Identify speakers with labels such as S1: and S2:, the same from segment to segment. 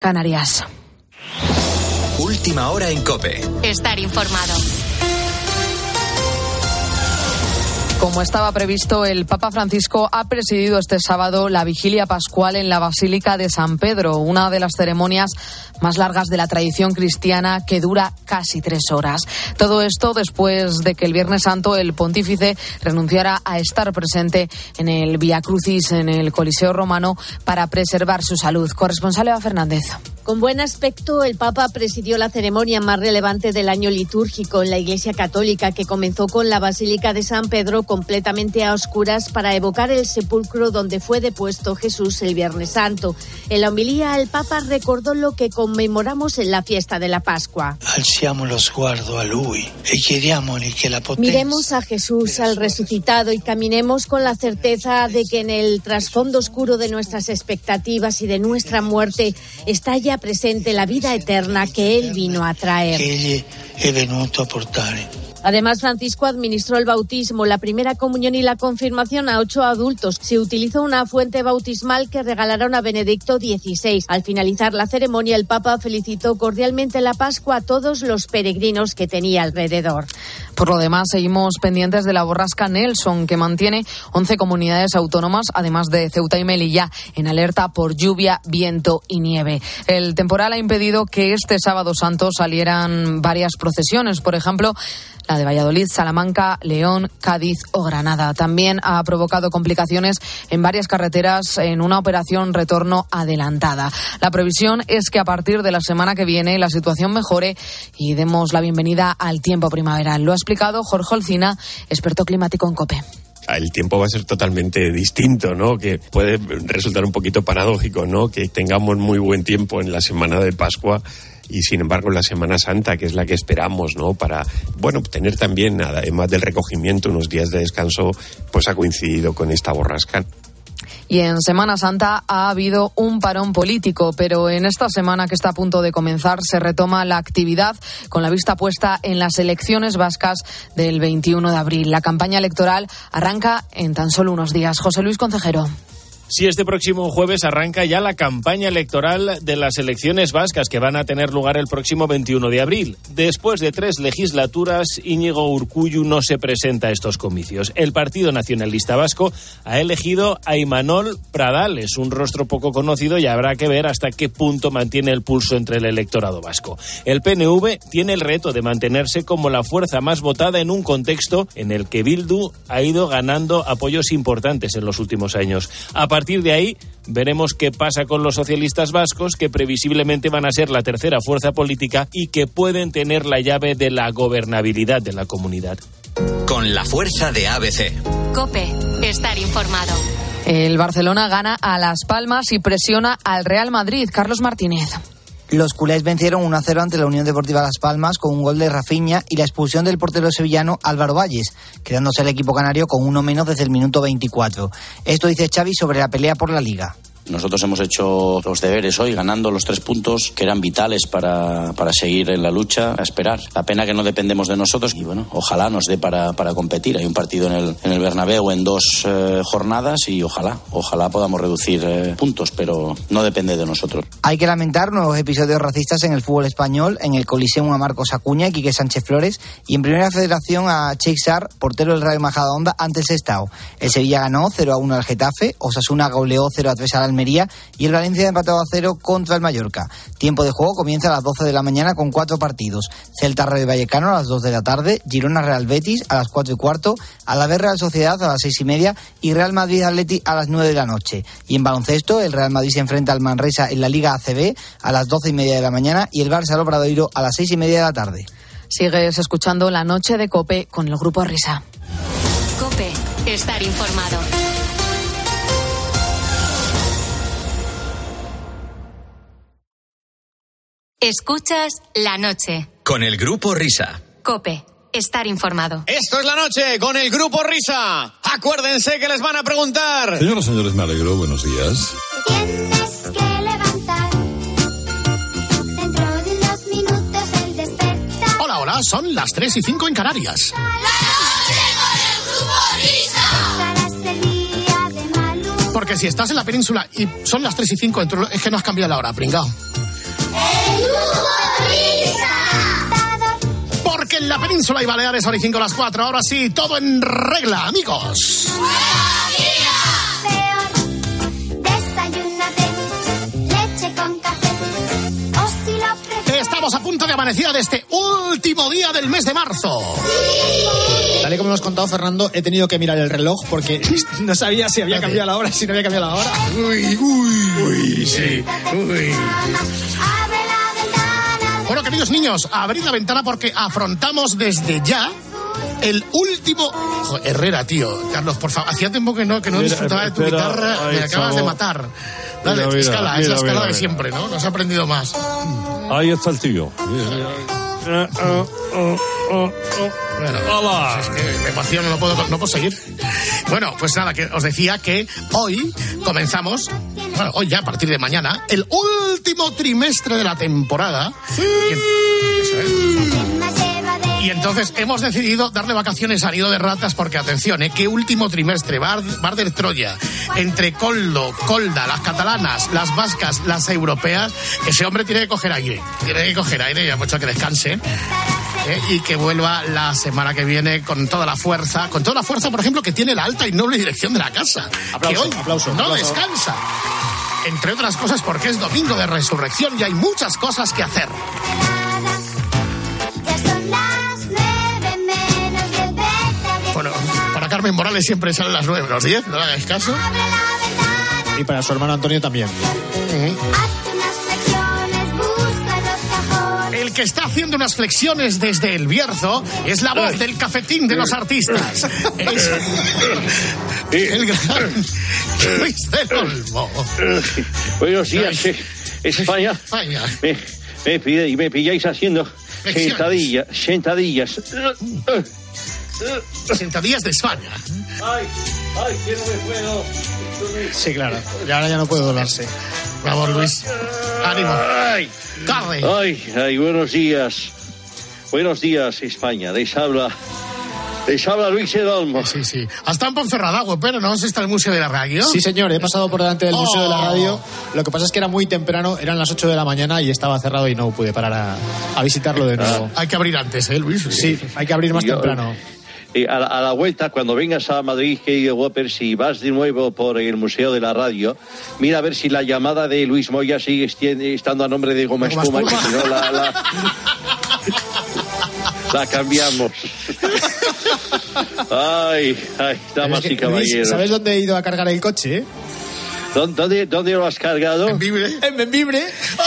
S1: Canarias.
S2: Última hora en COPE.
S3: Estar informado.
S1: Como estaba previsto, el Papa Francisco ha presidido este sábado la vigilia pascual en la Basílica de San Pedro, una de las ceremonias más largas de la tradición cristiana que dura casi 3 horas. Todo esto después de que el Viernes Santo el pontífice renunciara a estar presente en el Vía Crucis en el Coliseo Romano para preservar su salud. Corresponsal Eva Fernández.
S4: Con buen aspecto, el Papa presidió la ceremonia más relevante del año litúrgico en la Iglesia Católica, que comenzó con la Basílica de San Pedro completamente a oscuras para evocar el sepulcro donde fue depuesto Jesús el Viernes Santo. En la homilía, el Papa recordó lo que conmemoramos en la fiesta de la Pascua.
S5: Alziamo lo sguardo a Lui e chiediamogli che la potenza.
S4: Miremos a Jesús, al resucitado, y caminemos con la certeza de que en el trasfondo oscuro de nuestras expectativas y de nuestra muerte está ya presente la vida eterna que Él vino a traer.
S5: Que Egli è venuto a portare.
S4: Además, Francisco administró el bautismo, la primera comunión y la confirmación a 8 adultos. Se utilizó una fuente bautismal que regalaron a Benedicto XVI. Al finalizar la ceremonia, el Papa felicitó cordialmente la Pascua a todos los peregrinos que tenía alrededor.
S1: Por lo demás, seguimos pendientes de la borrasca Nelson, que mantiene 11 comunidades autónomas, además de Ceuta y Melilla, en alerta por lluvia, viento y nieve. El temporal ha impedido que este sábado santo salieran varias procesiones, por ejemplo, la de Valladolid, Salamanca, León, Cádiz o Granada. También ha provocado complicaciones en varias carreteras en una operación retorno adelantada. La previsión es que a partir de la semana que viene la situación mejore y demos la bienvenida al tiempo primaveral. Lo ha explicado Jorge Olcina, experto climático en COPE.
S6: El tiempo va a ser totalmente distinto, ¿no? Que puede resultar un poquito paradójico, ¿no? Que tengamos muy buen tiempo en la semana de Pascua y, sin embargo, la Semana Santa, que es la que esperamos, ¿no? Para, bueno, tener también, además del recogimiento, unos días de descanso, pues ha coincidido con esta borrasca.
S1: Y en Semana Santa ha habido un parón político, pero en esta semana que está a punto de comenzar se retoma la actividad con la vista puesta en las elecciones vascas del 21 de abril. La campaña electoral arranca en tan solo unos días. José Luis Concejero.
S7: Sí, este próximo jueves arranca ya la campaña electoral de las elecciones vascas que van a tener lugar el próximo 21 de abril. Después de 3 legislaturas, Íñigo Urkullu no se presenta a estos comicios. El Partido Nacionalista Vasco ha elegido a Imanol Pradales, un rostro poco conocido, y habrá que ver hasta qué punto mantiene el pulso entre el electorado vasco. El PNV tiene el reto de mantenerse como la fuerza más votada en un contexto en el que Bildu ha ido ganando apoyos importantes en los últimos años. A partir de ahí, veremos qué pasa con los socialistas vascos, que previsiblemente van a ser la tercera fuerza política y que pueden tener la llave de la gobernabilidad de la comunidad.
S2: Con la fuerza de ABC.
S3: COPE, estar informado.
S1: El Barcelona gana a Las Palmas y presiona al Real Madrid. Carlos Martínez.
S8: Los culés vencieron 1-0 ante la Unión Deportiva Las Palmas con un gol de Rafinha y la expulsión del portero sevillano Álvaro Valles, quedándose el equipo canario con uno menos desde el minuto 24. Esto dice Xavi sobre la pelea por la Liga.
S9: Nosotros hemos hecho los deberes hoy, ganando los 3 puntos que eran vitales para seguir en la lucha, a esperar. La pena que no dependemos de nosotros y bueno, ojalá nos dé para competir. Hay un partido en el Bernabéu en 2 jornadas y ojalá podamos reducir puntos, pero no depende de nosotros.
S8: Hay que lamentar nuevos episodios racistas en el fútbol español, en el Coliseum a Marcos Acuña y Quique Sánchez Flores, y en Primera Federación a Cheikh Sarr, portero del Rayo Majadahonda, ante el Sestao. El Sevilla ganó 0-1 al Getafe, Osasuna goleó 0-3 al Almería y el Valencia empatado a 0 contra el Mallorca. Tiempo de juego comienza a las 12 de la mañana con 4 partidos. Celta Rayo Vallecano a las 2 de la tarde, Girona Real Betis a las 4:15, Alavés Real Sociedad a las 6:30 y Real Madrid Atleti a las 9 de la noche. Y en baloncesto, el Real Madrid se enfrenta al Manresa en la Liga ACB a las 12:30 de la mañana y el Barça al Obradoiro a las 6:30 de la tarde.
S1: Sigues escuchando La Noche de COPE con el Grupo Risa.
S3: COPE, estar informado. Escuchas La Noche.
S2: Con el Grupo Risa.
S3: COPE, estar informado.
S10: Esto es La Noche con el Grupo Risa. Acuérdense que les van a preguntar.
S11: Señoras y señores, me alegro. Buenos días.
S12: Tienes que levantar. Dentro de unos minutos el despertar.
S13: Hola, son las 3:05 en Canarias.
S12: La Noche con el Grupo Risa. Pasarás el día de mal humor.
S13: Porque si estás en la península y son las 3:05, es que no has cambiado la hora, pringao. Porque en la península y Baleares son 5 a las 4. Ahora sí, todo en regla, amigos. Estamos a punto de amanecer de este último día del mes de marzo.
S14: Tal y como nos ha contado Fernando, he tenido que mirar el reloj porque no sabía si había cambiado la hora, si no había cambiado la hora.
S13: Uy, sí. Uy. Bueno, queridos niños, abrid la ventana porque afrontamos desde ya el último... Joder, Herrera, tío. Carlos, por favor, hacía tiempo que no disfrutaba de tu guitarra. Me acabas de matar. Dale, es la escala de siempre, ¿no? No has aprendido más.
S11: Ahí está el tío.
S13: Bueno, es que me emociono, no puedo seguir. Bueno, pues nada, que os decía que hoy comenzamos, bueno, hoy ya a partir de mañana, el último trimestre de la temporada. Sí. Y entonces hemos decidido darle vacaciones a Nido de Ratas porque, atención, qué último trimestre, Bar de Troya, entre Coldo, Colda, las catalanas, las vascas, las europeas, ese hombre tiene que coger aire y ha mucho que descanse. Y que vuelva la semana que viene con toda la fuerza, por ejemplo, que tiene la alta y noble dirección de la casa.
S14: Aplauso.
S13: Descansa. Entre otras cosas porque es domingo de resurrección y hay muchas cosas que hacer. Bueno, para Carmen Morales siempre salen las 9 menos 10, no le hagáis caso.
S14: Y para su hermano Antonio también.
S13: El que está haciendo unas flexiones desde el Bierzo es la voz del cafetín de los artistas. Es el gran Luis del Olmo.
S15: Buenos días, España. Me pilláis haciendo sentadillas.
S13: Sentadillas de España.
S15: Ay, que no me puedo.
S14: Sí, claro. Y ahora ya no puede doblarse.
S13: Vamos, Luis. Ánimo. Corre.
S15: Ay, buenos días. Buenos días, España. Les habla Luis del Olmo.
S13: Sí. Hasta en Ponferrada, pero ¿no? ¿Está el Museo de la Radio?
S14: Sí, señor. He pasado por delante del Museo de la Radio. Lo que pasa es que era muy temprano. Eran las 8 de la mañana y estaba cerrado y no pude parar a visitarlo de nuevo.
S13: Hay que abrir antes, Luis?
S14: Sí, hay que abrir más temprano.
S15: A la vuelta, cuando vengas a Madrid, querido Whopper, si vas de nuevo por el Museo de la Radio, mira a ver si la llamada de Luis Moya sigue estando a nombre de Goma Espuma, que si no la cambiamos. Ay, damas y caballeros.
S14: Luis, ¿sabes dónde he ido a cargar el coche?
S15: ¿Dónde lo has cargado?
S13: En Bembibre.
S15: ¡En Bembibre!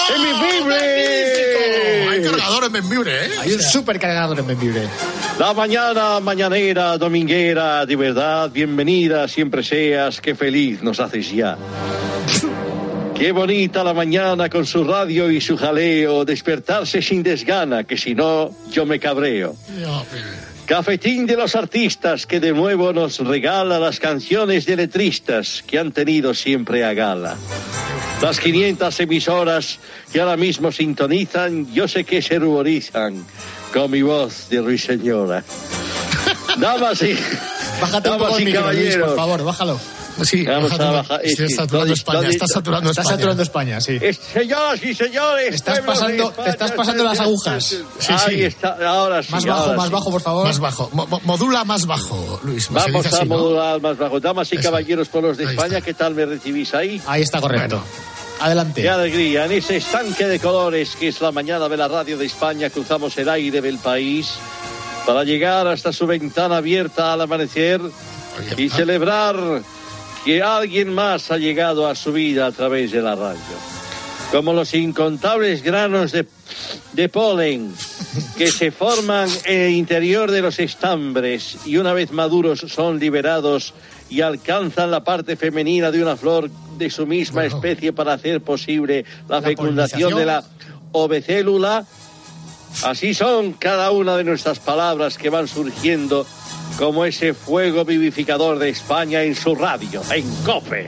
S13: Hay cargador en Bembibre,
S14: Hay un supercargador en Bembibre.
S15: La mañanera, dominguera, de verdad, bienvenida siempre seas, qué feliz nos haces ya. Qué bonita la mañana con su radio y su jaleo, despertarse sin desgana, que si no, yo me cabreo. Cafetín de los artistas que de nuevo nos regala las canciones de letristas que han tenido siempre a gala. Las 500 emisoras que ahora mismo sintonizan, yo sé que se ruborizan con mi voz de ruiseñora. Damas y
S14: caballeros, por favor, bájalo.
S13: Sí,
S15: vamos a bajar.
S13: Está saturando España. Está
S14: saturando España, sí.
S15: Señoras y señores,
S14: te estás pasando las agujas.
S13: Sí.
S15: Ahí está, ahora sí.
S14: Más bajo, por favor.
S13: Más bajo. Modula más bajo, Luis.
S15: Vamos
S13: así,
S15: a modular más bajo. Damas y
S13: Eso.
S15: caballeros pueblos de
S13: Ahí
S15: España,
S13: está.
S15: ¿qué tal me recibís ahí?
S14: Ahí está correcto.
S13: Bueno.
S14: Adelante.
S15: Qué alegría. En ese estanque de colores que es la mañana de la radio de España, cruzamos el aire del país para llegar hasta su ventana abierta al amanecer y celebrar que alguien más ha llegado a su vida a través de la radio. Como los incontables granos de polen que se forman en el interior de los estambres y una vez maduros son liberados y alcanzan la parte femenina de una flor de su misma especie para hacer posible la fecundación de la ovecélula. Así son cada una de nuestras palabras que van surgiendo como ese fuego vivificador de España en su radio, en COPE.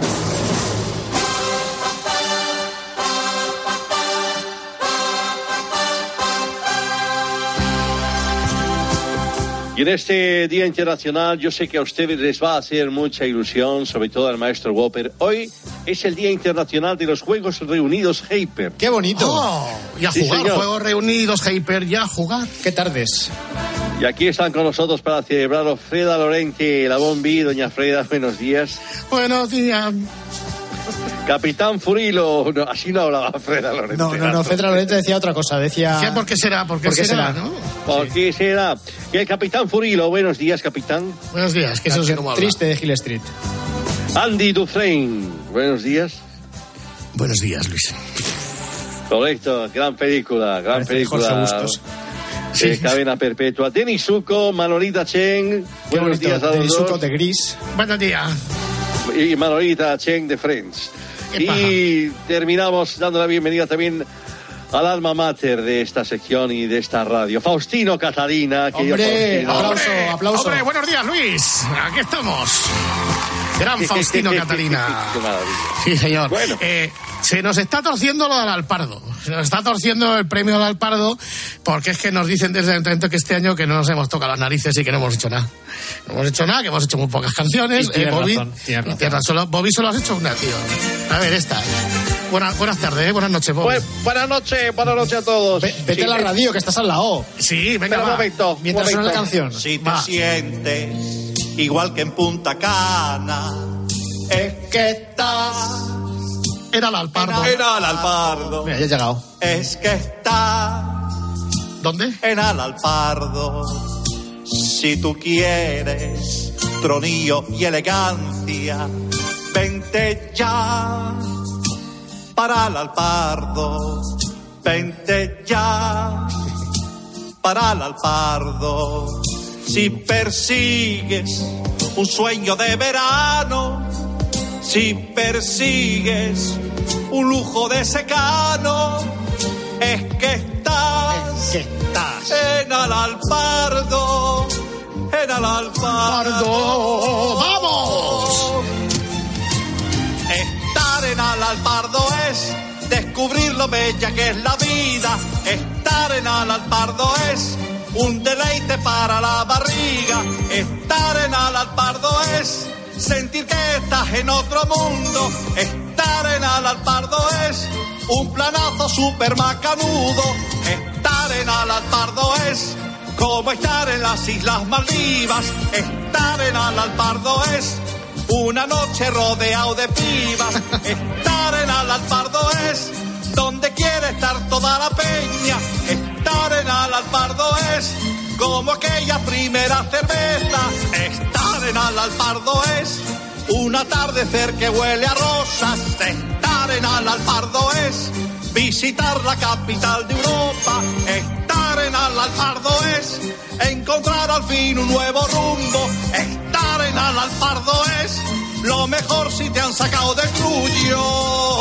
S15: Y en este Día Internacional yo sé que a ustedes les va a hacer mucha ilusión, sobre todo al maestro Whopper. Hoy es el Día Internacional de los Juegos Reunidos Hyper.
S14: ¡Qué bonito!
S13: Oh, y a jugar,
S15: señor.
S13: Juegos Reunidos, Hyper, ya a jugar.
S14: ¡Qué tardes!
S15: Y aquí están con nosotros para celebrarlo Freda Lorente, la Bombi. Doña Freda, buenos días.
S13: Buenos días.
S15: Capitán Furilo. No, así no hablaba Freda Lorente.
S14: No, Fedra Lorente decía otra cosa, decía...
S13: ¿Por qué será? ¿Por qué será? ¿No?
S15: ¿Por qué será? Y el Capitán Furilo, buenos días, capitán.
S13: Buenos días, que eso sí como habla.
S14: Triste de Hill Street.
S15: Andy Dufresne, buenos días.
S13: Buenos días, Luis.
S15: Correcto, gran película.
S14: Jorge Bustos.
S15: Cadena Perpetua. Denis Zuko, Manolita Chen. Buenos días a los
S14: Denis
S15: dos.
S14: Zuko de Gris.
S13: Buenos días.
S15: Y Manolita Chen de Friends. Y terminamos dando la bienvenida también al alma mater de esta sección y de esta radio, Faustino Catalina.
S14: ¡Hombre! Aplauso.
S13: Hombre, buenos días, Luis. Aquí estamos. Gran Faustino Catalina.
S15: Qué maravilla.
S13: Sí, señor.
S15: Bueno.
S13: Se nos está torciendo lo del Alpardo. Se nos está torciendo el premio del Alpardo porque es que nos dicen desde el ayuntamiento que este año que no nos hemos tocado las narices y que no hemos hecho nada. No hemos hecho nada, que hemos hecho muy pocas canciones.
S14: Bobby,
S13: Bobby solo has hecho una, tío. A ver, esta. Buenas tardes, buenas noches, Bobby.
S15: Buenas noches a todos.
S14: Vete a la radio, que estás al lado.
S13: Sí, venga,
S15: Pero
S13: va.
S15: momento.
S14: Mientras suena la canción.
S16: Si te sientes igual que en Punta Cana, es que estás...
S13: Era el Alpardo.
S16: Era el Alpardo.
S14: Mira, ya he llegado.
S16: Es que estás...
S13: ¿Dónde?
S16: En el Alpardo. Si tú quieres tronillo y elegancia, vente ya para el Alpardo. Vente ya para el Alpardo. Si persigues un sueño de verano, si persigues un lujo de secano, es que estás en el Alpardo, en el Alpardo.
S13: ¡Vamos!
S16: Estar en el Alpardo es descubrir lo bella que es la vida. Estar en el Alpardo es un deleite para la barriga. Estar en el Alpardo es sentir que estás en otro mundo. Estar en el Alpardo es un planazo super macanudo. Estar en el Alpardo es como estar en las Islas Maldivas. Estar en el Alpardo es una noche rodeado de pibas. Estar en el Alpardo es donde quiere estar toda la peña. Estar en el Alpardo es como aquella primera cerveza. Estar en el Alpardo es un atardecer que huele a rosas. Estar en el Alpardo es visitar la capital de Europa. Estar en el Alpardo es encontrar al fin un nuevo rumbo. Estar en el Alpardo es lo mejor si te han sacado del grullo.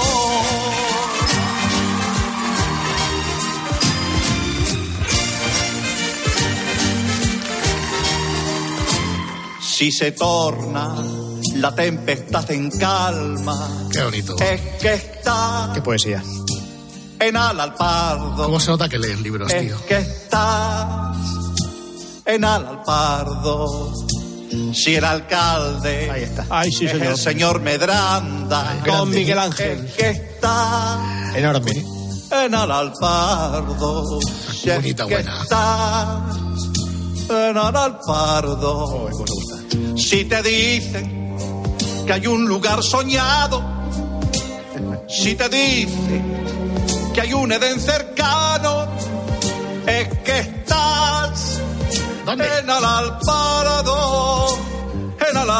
S16: Si se torna la tempestad en calma,
S13: qué bonito.
S16: Es que está...
S14: Qué poesía.
S16: En el Alpardo.
S13: ¿Cómo se nota que leen libros, tío?
S16: Es que estás en el Alpardo. Si el alcalde
S14: ahí está.
S16: Ay, sí, señor. Es el señor Medranda.
S14: Con
S16: Miguel Ángel. Es que está
S14: enorme.
S16: En el Alpardo.
S13: Qué bonita,
S16: es que
S13: buena.
S16: Está en el Alpardo. Si te dicen que hay un lugar soñado, si te dicen que hay un Edén cercano, es que estás
S13: ¿dónde?
S16: En el Alpardo, en el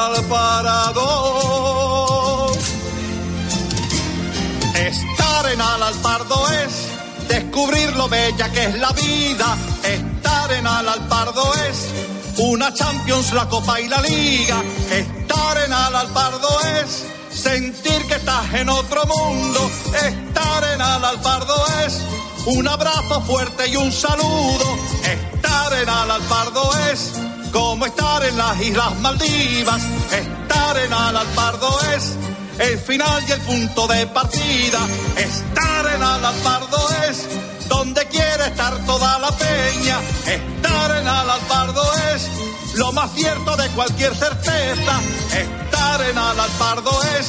S16: Alpardo. Estar en el Alpardo es descubrir lo bella que es la vida. Estar en el Alpardo es una Champions, la Copa y la Liga. Estar en el Alpardo es sentir que estás en otro mundo. Estar en el Alpardo es un abrazo fuerte y un saludo. Estar en el Alpardo es como estar en las Islas Maldivas. Estar en el Alpardo es el final y el punto de partida. Estar en el Alpardo es donde quiere estar toda la peña. Estar en el Alpardo es lo más cierto de cualquier certeza. Estar en el Alpardo es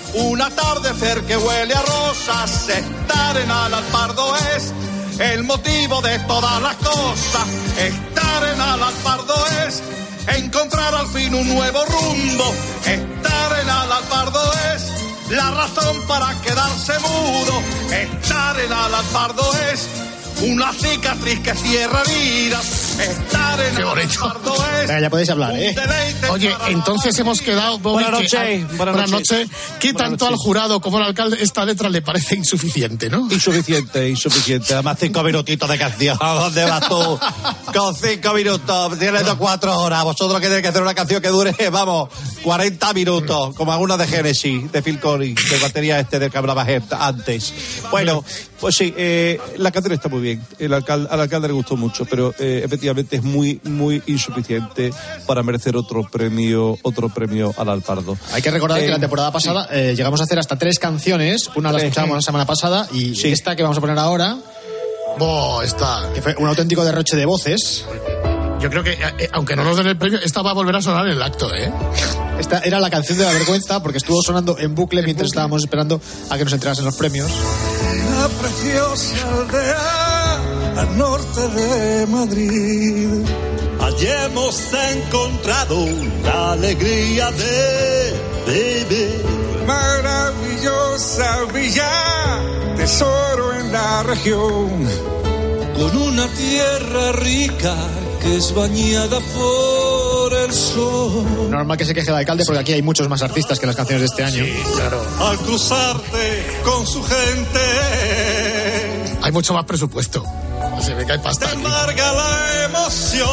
S16: un atardecer que huele a rosas. Estar en Alalpardo es el motivo de todas las cosas. Estar en Alalpardo es encontrar al fin un nuevo rumbo. Estar en Alalpardo es la razón para quedarse mudo. Estar en Alalpardo es una cicatriz que cierra heridas. Estar en Alalpardo es...
S14: Venga, ya podéis hablar, ¿eh?
S13: Oye, entonces hemos quedado... Bobby, buenas noches. ¿Qué tanto al jurado como al alcalde esta letra le parece insuficiente, no?
S17: Insuficiente. Además, 5 minutitos de canción. ¿Dónde vas tú? Con 5 minutos. Tienes 4 horas. Vosotros que tenéis que hacer una canción que dure, 40 minutos. Como alguna de Genesis, de Phil Collins, de batería del que hablabas antes. Bueno, pues sí, la canción está muy bien. Al alcalde le gustó mucho, pero efectivamente es muy, muy insuficiente para merecer otro premio al Alpardo.
S14: Hay que recordar que la temporada pasada llegamos a hacer hasta 3 canciones. Una la escuchábamos la semana pasada y esta que vamos a poner ahora, que fue un auténtico derroche de voces.
S13: Yo creo que, aunque no nos den el premio, esta va a volver a sonar en el acto, ¿eh?
S14: Esta era la canción de la vergüenza, porque estuvo sonando en bucle mientras estábamos esperando a que nos entregasen los premios.
S18: La preciosa aldea al norte de Madrid.
S16: Allí hemos encontrado la alegría de vivir.
S18: Maravillosa villa, tesoro en la región.
S16: Con una tierra rica que es bañada por el sol.
S14: Normal que se queje el alcalde porque aquí hay muchos más artistas que las canciones de este año.
S13: Sí, claro.
S16: Al cruzarte con su gente,
S13: hay mucho más presupuesto. Se ve que hay pasta.
S16: Te embarga la emoción.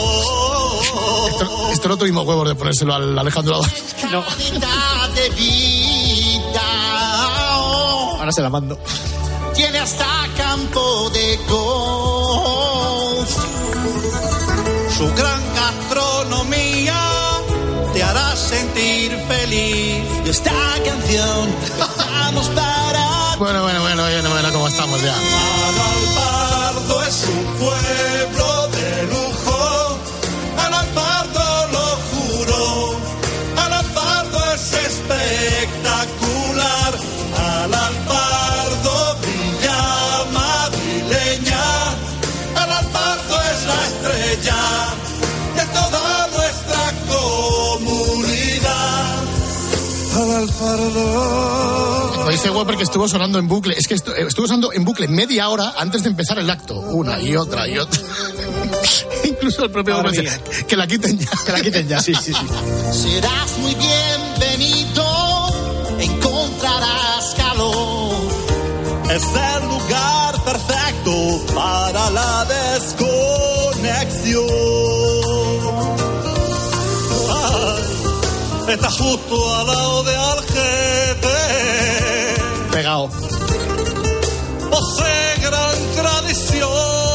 S13: Esto no tuvimos huevos de ponérselo al Alejandro.
S14: No.
S16: De vida.
S14: Ahora se la mando.
S16: Tiene hasta campo de golf. Su gran gastronomía te hará sentir feliz. Y esta canción estamos para...
S13: Bueno, ¿cómo estamos ya?
S16: Alalpardo es un pueblo de lujo. Alalpardo lo juro. Alalpardo es espectacular. Alalpardo brilla madrileña. Alalpardo es la estrella de toda nuestra comunidad.
S18: Alalpardo.
S13: Lo dice Whopper que estuvo sonando en bucle. Es que estuvo sonando en bucle media hora antes de empezar el acto. Una y otra y otra. Incluso el propio Whopper dice que la quiten ya.
S14: Que la quiten ya, sí.
S16: Serás muy bienvenido, encontrarás calor. Es el lugar perfecto para la desconexión. Está justo al lado de Algete.
S14: Pegado.
S16: Posee gran tradición.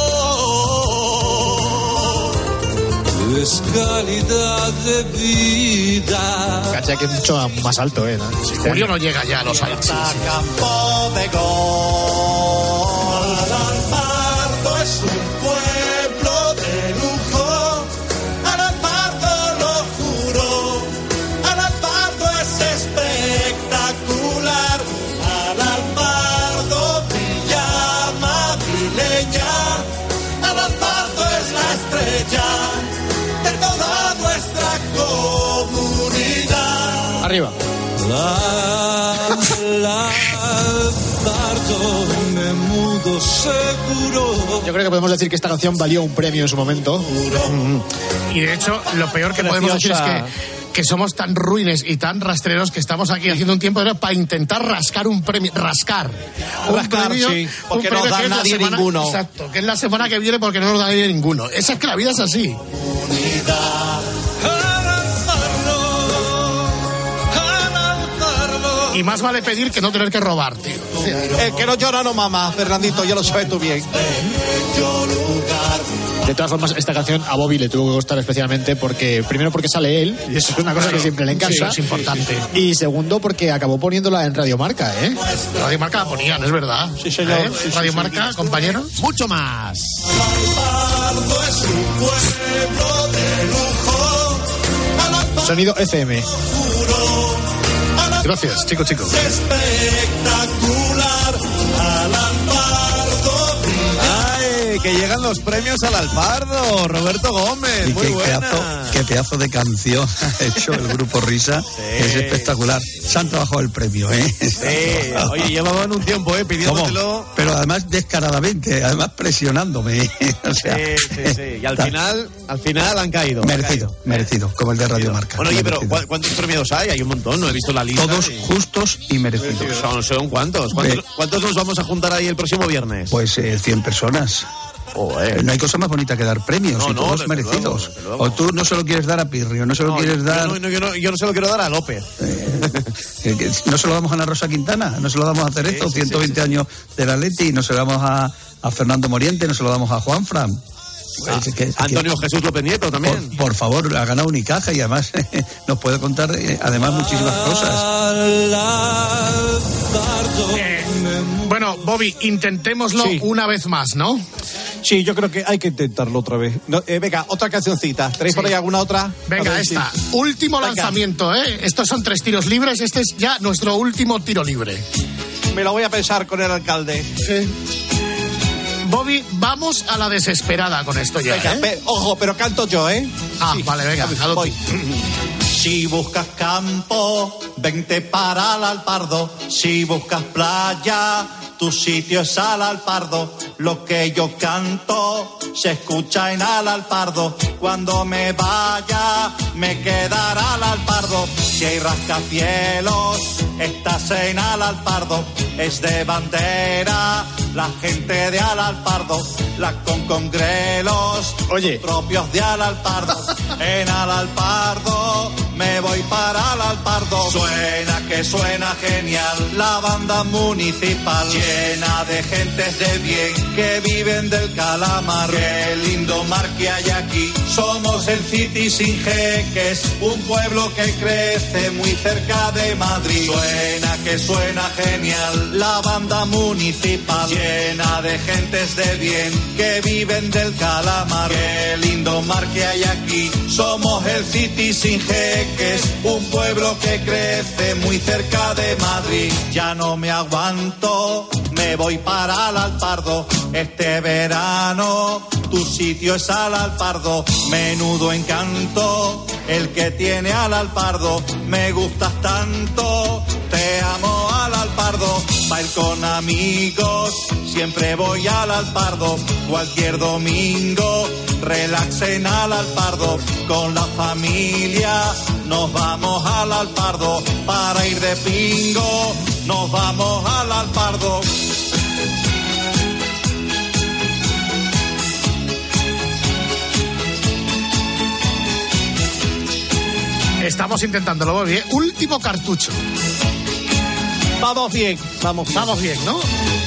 S16: Es calidad de vida.
S14: Cacha que es mucho más alto, ¿no?
S13: Julio no llega ya a los altos.
S16: Campo de gol. Alalpardo es un pueblo de lujo. Alalpardo lo juro. Alalpardo es espectacular. Alalpardo brilla madrileña. Alalpardo es la estrella de toda nuestra comunidad.
S14: Arriba.
S16: Me mudo seguro.
S14: Yo creo que podemos decir que esta canción valió un premio en su momento.
S13: Y de hecho, lo peor que podemos decir es que somos tan ruines y tan rastreros que estamos aquí haciendo un tiempo para intentar rascar un premio. Rascar,
S17: sí, porque no nos da nadie ninguno.
S13: Exacto, que es la semana que viene porque no nos da nadie ninguno. Esa es que la vida es así. Y más vale pedir que no tener que robar, tío.
S17: El que no llora no mama, Fernandito, ya lo sabes tú bien.
S14: De todas formas, esta canción a Bobby le tuvo que gustar especialmente porque, primero porque sale él, y eso es una cosa que siempre le encanta.
S13: Sí, es importante.
S14: Y segundo porque acabó poniéndola en Radio Marca, ¿eh?
S13: Radio Marca la ponían, es verdad.
S17: Sí, señor. Sí,
S13: Radio Marca, compañeros.
S14: Mucho más.
S16: Alalpardo es un pueblo de lujo.
S14: Sonido FM.
S16: Alalpardo
S13: Gracias, chico.
S17: Espectacular al Alpardo.
S10: ¡Ay! Que llegan los premios al Alpardo, Roberto Gómez.
S19: Y
S10: muy buena.
S19: qué pedazo de canción ha hecho el Grupo Risa. Sí. Es espectacular. Se han trabajado el premio, ¿eh?
S10: Sí. Oye, llevaban un tiempo, pidiéndotelo.
S19: Pero además descaradamente, además presionándome. O sea,
S10: sí. Y al final han caído.
S19: Merecido, como el de Radio Marca.
S10: Bueno, oye, pero ¿cuántos premios hay? Hay un montón, no he visto la lista.
S19: Todos justos y merecidos.
S10: ¿Son cuántos? ¿Cuántos nos vamos a juntar ahí el próximo viernes?
S19: Pues 100 personas. No hay cosa más bonita que dar premios, y todos merecidos. Luego. O tú no se lo quieres dar a Pirrio, no se lo quieres dar...
S10: Yo no se lo quiero dar a López.
S19: No se lo damos a Ana Rosa Quintana, no se lo damos a Cerezo, 120 años del Atleti, no se lo damos a Fernando Moriente, no se lo damos a Juanfran.
S10: Antonio Jesús López Nieto también.
S19: Por favor, ha ganado Unicaja y además nos puede contar además muchísimas cosas.
S13: Bueno, Bobby, intentémoslo una vez más, ¿no?
S17: Sí, yo creo que hay que intentarlo otra vez. Venga, otra cancioncita. ¿Tenéis por ahí alguna otra?
S13: Venga, esta. Último lanzamiento, ¿eh? Estos son 3 tiros libres. Este es ya nuestro último tiro libre.
S17: Me lo voy a pensar con el alcalde.
S13: Sí. Bobby, vamos a la desesperada con esto ya.
S17: Venga, ojo, pero canto yo, ¿eh?
S13: Sí. Vale, venga,
S17: voy. Si buscas campo, vente para el Alpardo. Si buscas playa, tu sitio es al Alpardo. Lo que yo canto se escucha en al Alpardo. Cuando me vaya, me quedará al Alpardo. Si hay rascacielos, estás en al Alpardo. Es de bandera la gente de al Alpardo. La con congrelos propios de al Alpardo. En al Alpardo me voy para al Alpardo. Suena genial la banda municipal, llena de gentes de bien que viven del calamar. Qué lindo mar que hay aquí, somos el City sin jeques, un pueblo que crece muy cerca de Madrid. Suena genial la banda municipal, llena de gentes de bien que viven del calamar. Qué lindo mar que hay aquí, somos el City sin jeques, un pueblo que crece muy cerca de Madrid. Ya no me aguanto, me voy para el Alpardo. Este verano tu sitio es al Alpardo. Menudo encanto el que tiene al Alpardo. Me gustas tanto, te amo al Alpardo. Pa' ir con amigos, siempre voy al Alpardo. Cualquier domingo, relaxen al Alpardo. Con la familia nos vamos al Alpardo. Para ir de pingo, nos vamos al Alpardo.
S13: Estamos intentándolo, muy bien. Último cartucho.
S17: Vamos bien,
S13: vamos bien, ¿no?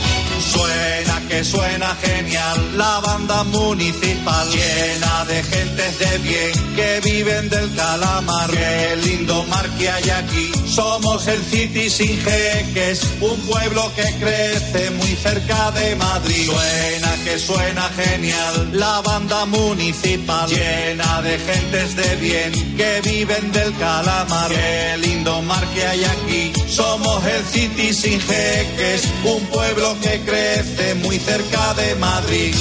S17: Suena genial la banda municipal, llena de gentes de bien que viven del calamar. Qué lindo mar que hay aquí, somos el City sin jeques, un pueblo que crece muy cerca de Madrid. Suena genial la banda municipal, llena de gentes de bien que viven del calamar. Qué lindo mar que hay aquí, somos el City sin jeques, un pueblo que crece muy cerca de Madrid.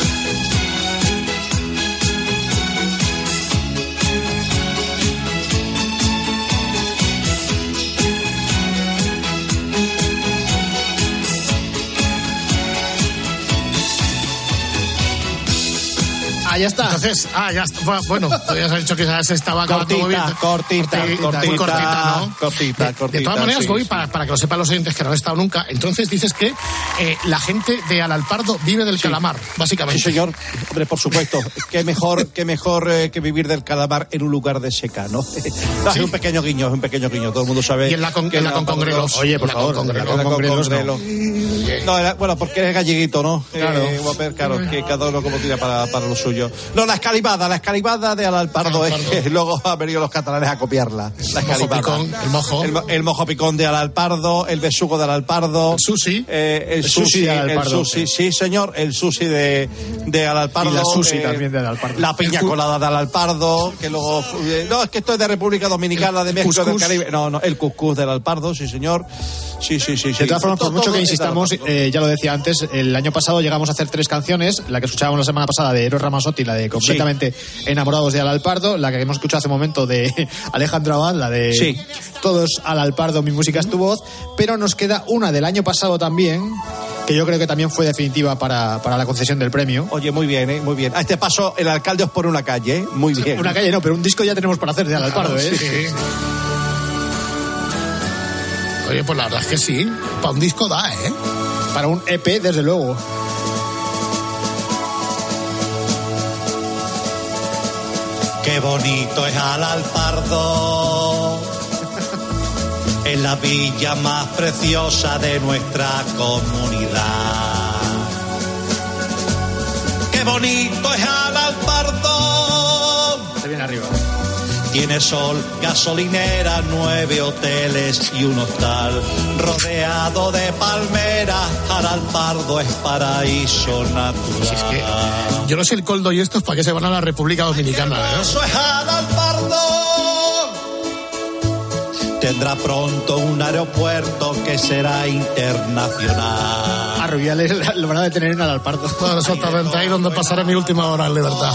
S13: Ya está. Entonces, ya está. Bueno, habías dicho que se estaba acabando muy bien.
S17: Cortita,
S13: muy cortita, ¿no?
S17: Cortita.
S13: De todas maneras, sí, voy para que lo sepan los oyentes que no han estado nunca. Entonces dices que la gente de Al Alpardo vive del calamar, básicamente.
S17: Sí, señor. Hombre, por supuesto. Qué mejor que vivir del calamar en un lugar de seca, ¿no? Es un pequeño guiño, Todo el mundo sabe.
S13: Y en la Concongrelos.
S17: Oye, por favor. No, bueno, porque eres galleguito, ¿no?
S13: Claro.
S17: Claro, que cada uno como tira para lo suyo. yo. No, la escalivada de Alalpardo es que luego han venido los catalanes a copiarla. La escalivada. El mojo picón de Alalpardo, el besugo de Alalpardo.
S13: El sushi.
S17: El sushi de Alalpardo. Sí, señor, el sushi de Alalpardo.
S14: Y la sushi también de Alalpardo.
S17: La piña colada de Alalpardo, que luego... No, es que esto es de República Dominicana, de México, del Caribe. No, el cuscús de Alalpardo, sí, señor. Sí.
S14: De todas formas, por mucho que insistamos, ya lo decía antes, el año pasado llegamos a hacer 3 canciones, la que escuchábamos la semana pasada de Eros Ramazzotti, la de Completamente Enamorados de Alalpardo, la que hemos escuchado hace un momento de Alejandro Abad, la de Todos Alalpardo, mi música es tu voz, pero nos queda una del año pasado también, que yo creo que también fue definitiva para la concesión del premio.
S17: Oye, muy bien, muy bien. A este paso, el alcalde os pone una calle, muy bien.
S14: Una calle no, pero un disco ya tenemos para hacer de Alalpardo,
S13: Sí. Oye, pues la verdad es que sí. Para un disco da, ¿eh?
S14: Para un EP, desde luego.
S17: Qué bonito es Alalpardo. Es la villa más preciosa de nuestra comunidad. Qué bonito es Alalpardo.
S14: Se viene arriba.
S17: Tiene sol, gasolinera, 9 hoteles y un hostal. Rodeado de palmeras, Alalpardo es paraíso natural.
S13: Si es que yo no sé el coldo y estos para qué se van a la República Dominicana, ¿eh?
S17: Eso es Alalpardo. Tendrá pronto un aeropuerto que será internacional.
S14: A Rubiales lo van a detener en Alalpardo.
S13: Bueno, exactamente, ahí donde pasaré mi última hora en libertad.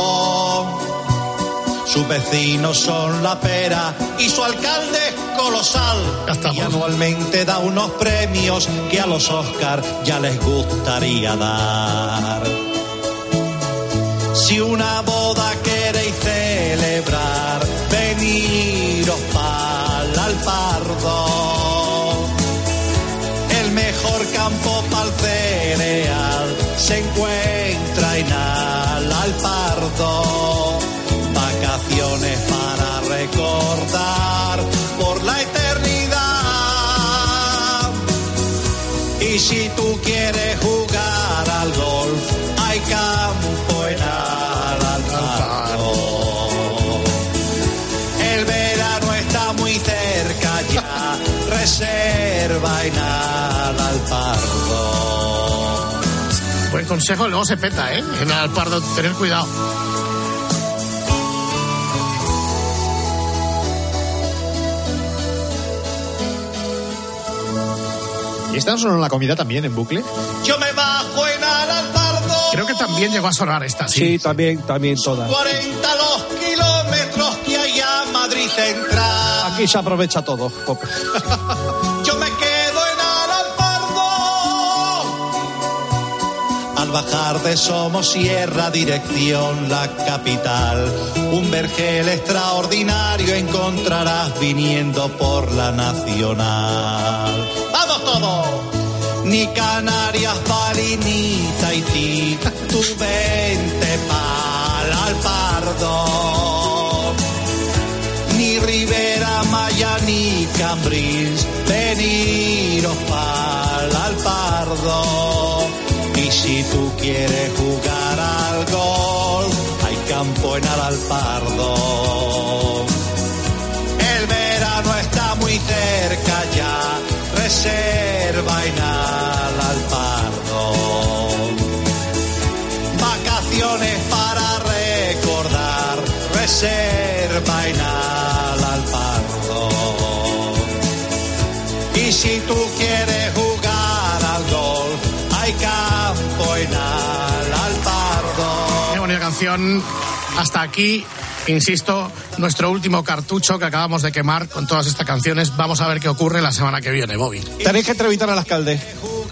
S17: Sus vecinos son la pera y su alcalde es colosal. Y anualmente da unos premios que a los Oscar ya les gustaría dar. Si una boda queréis celebrar, veniros pa'l Alalpardo. El mejor campo pa'l cereal se encuentra en Alalpardo. Vacaciones para recordar por la eternidad. Y si tú quieres jugar al golf, hay campo en Alalpardo. El verano está muy cerca ya, reserva en Alalpardo.
S13: Buen consejo, luego se peta, ¿eh? En Alalpardo, tener cuidado.
S14: ¿Y están sonando la comida también en bucle?
S17: Yo me bajo en Alalpardo.
S13: Creo que también llegó a sonar esta,
S17: sí también todas. 40 los kilómetros que hay a Madrid Central. Aquí se aprovecha todo, Pope. Yo me quedo en Alalpardo. Al bajar de Somosierra, dirección la capital, un vergel extraordinario encontrarás viniendo por la Nacional. ¡Vamos todos! Ni Canarias, Bali, ni Tahití, tú vente pa'l Alalpardo. Ni Ribera Maya, ni Cambrils, veniros pa'l Alalpardo. Y si tú quieres jugar al golf, hay campo en Alalpardo. El verano está muy cerca ya, reserva en Alalpardo. Vacaciones para recordar, reserva en Alalpardo. Y si tú quieres jugar al golf, hay campo en Alalpardo.
S13: Qué bonita canción. Hasta aquí, insisto, nuestro último cartucho que acabamos de quemar con todas estas canciones. Vamos a ver qué ocurre la semana que viene, Bobby.
S17: Tenéis que entrevistar al alcalde.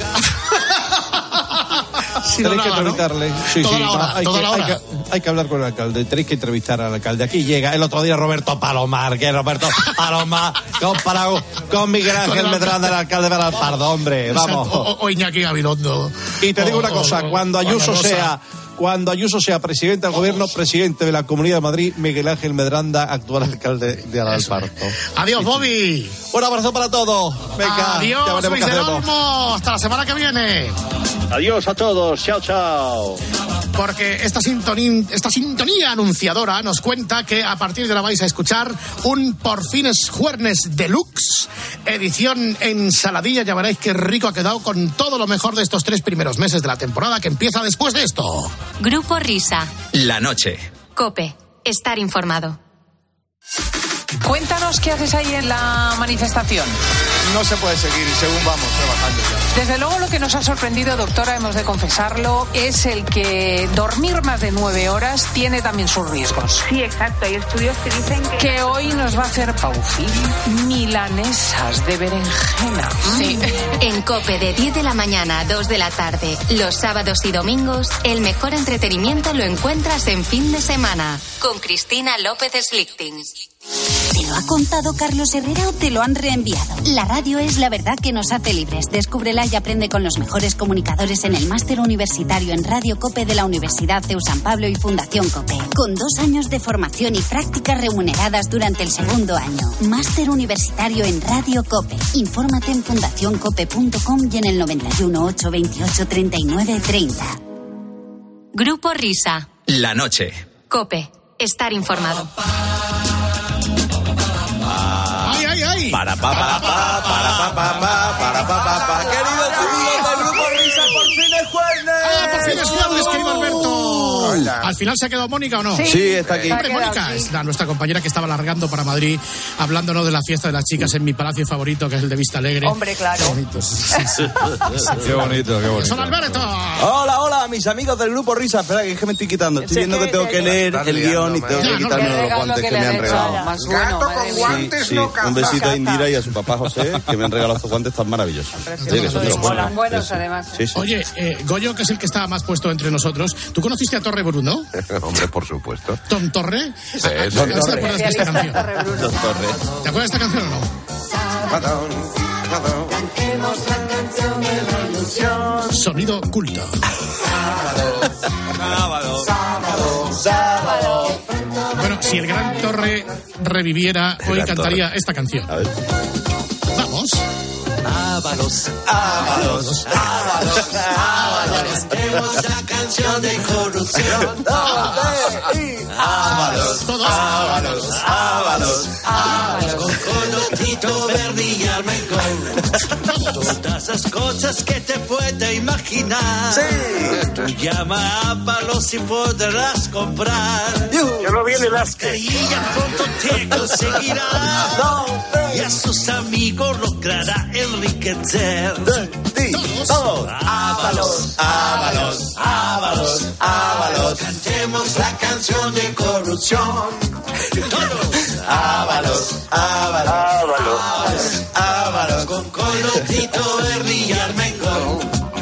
S17: Tenéis que entrevistarle. Sí,
S13: toda la hora.
S17: Hay que hablar con el alcalde. Tenéis que entrevistar al alcalde. Aquí llega el otro día Roberto Palomar. Que Roberto Palomar comparado con Miguel Ángel Medranda, el alcalde de Alalpardo, hombre. Vamos.
S13: O Iñaki Gabilondo.
S17: Y te digo una cosa, cuando Ayuso sea presidente del gobierno, presidente de la Comunidad de Madrid, Miguel Ángel Medranda, actual alcalde de Alalpardo.
S13: Adiós, Bobby.
S17: Un abrazo para todos. Venga,
S13: adiós, Luis del Olmo. Hasta la semana que viene.
S15: Adiós a todos. Chao, chao.
S13: porque esta sintonía anunciadora nos cuenta que a partir de ahora vais a escuchar un Por fin es Juernes Deluxe, edición ensaladilla. Ya veréis qué rico ha quedado con todo lo mejor de estos 3 primeros meses de la temporada que empieza después de esto.
S3: Grupo Risa.
S2: La noche.
S3: COPE. Estar informado.
S20: Cuéntanos qué haces ahí en la manifestación.
S21: No se puede seguir según vamos trabajando ya.
S20: Desde luego lo que nos ha sorprendido, doctora, hemos de confesarlo, es el que dormir más de 9 horas tiene también sus riesgos.
S22: Sí, exacto. Hay estudios que dicen
S20: que hoy nos va a hacer Paufil milanesas de berenjena.
S3: Sí. En COPE de 10 de la mañana a 2 de la tarde, los sábados y domingos, el mejor entretenimiento lo encuentras en fin de semana. Con Cristina López Slichting.
S23: ¿Te lo ha contado Carlos Herrera o te lo han reenviado? La radio es la verdad que nos hace libres. Descúbrela y aprende con los mejores comunicadores en el máster universitario en Radio COPE de la Universidad CEU San Pablo y Fundación COPE. Con 2 años de formación y prácticas remuneradas durante el 2º año. Máster universitario en Radio COPE. Infórmate en fundacioncope.com y en el 91 828 39 30.
S3: Grupo Risa.
S2: La noche.
S3: COPE. Estar informado.
S13: ¡Ay!
S17: Para pa. Querido público del Grupo Risa, por fin es jueves.
S13: Por fin es jueves, querido Alberto.
S21: Hola.
S13: ¿Al final se ha quedado Mónica o no?
S21: Sí, está aquí.
S13: Hombre, Mónica es nuestra compañera que estaba largando para Madrid, hablándonos de la fiesta de las chicas en mi palacio favorito, que es el de Vista Alegre.
S20: Hombre, claro.
S13: Qué bonito, sí.
S17: Qué bonito.
S13: ¡Son Alberto!
S17: Hola, mis amigos del Grupo Risa. Espera, que es que me estoy quitando. Estoy viendo que tengo que leer el guión y tengo que quitarme los guantes que me han regalado.
S20: Gato con guantes
S17: no caza. Un besito a Indira y a su papá José, que me han regalado estos guantes tan maravillosos.
S20: Molan buenos, además.
S17: Sí.
S13: Oye, Goyo, que es el que estaba más puesto entre nosotros, ¿tú conociste a Torre Bruno?
S21: Hombre, por supuesto.
S13: ¿Tom Torre?
S21: Sí,
S13: ¿Te acuerdas de esta canción?
S17: Don Torre.
S13: ¿Te acuerdas de esta canción o no?
S12: Cantemos la canción de la ilusión.
S13: Sonido culto.
S12: Sábado.
S13: Bueno, si el gran Torre reviviera, hoy cantaría esta canción.
S17: A ver.
S13: Vamos.
S12: Ábalos. Cantemos la canción de corrupción. Ábalos. Con Colotito Verde y Armengol. Todas las cosas que te puedes imaginar. Tú llama a Ábalos y podrás comprar.
S21: Ya no viene las
S12: mascarilla pronto te conseguirá. Y a sus amigos logrará enriquecer.
S17: Todos.
S12: Ábalos. Cantemos la canción de corrupción. Ábalos. Con Colotito Verde y Armengol.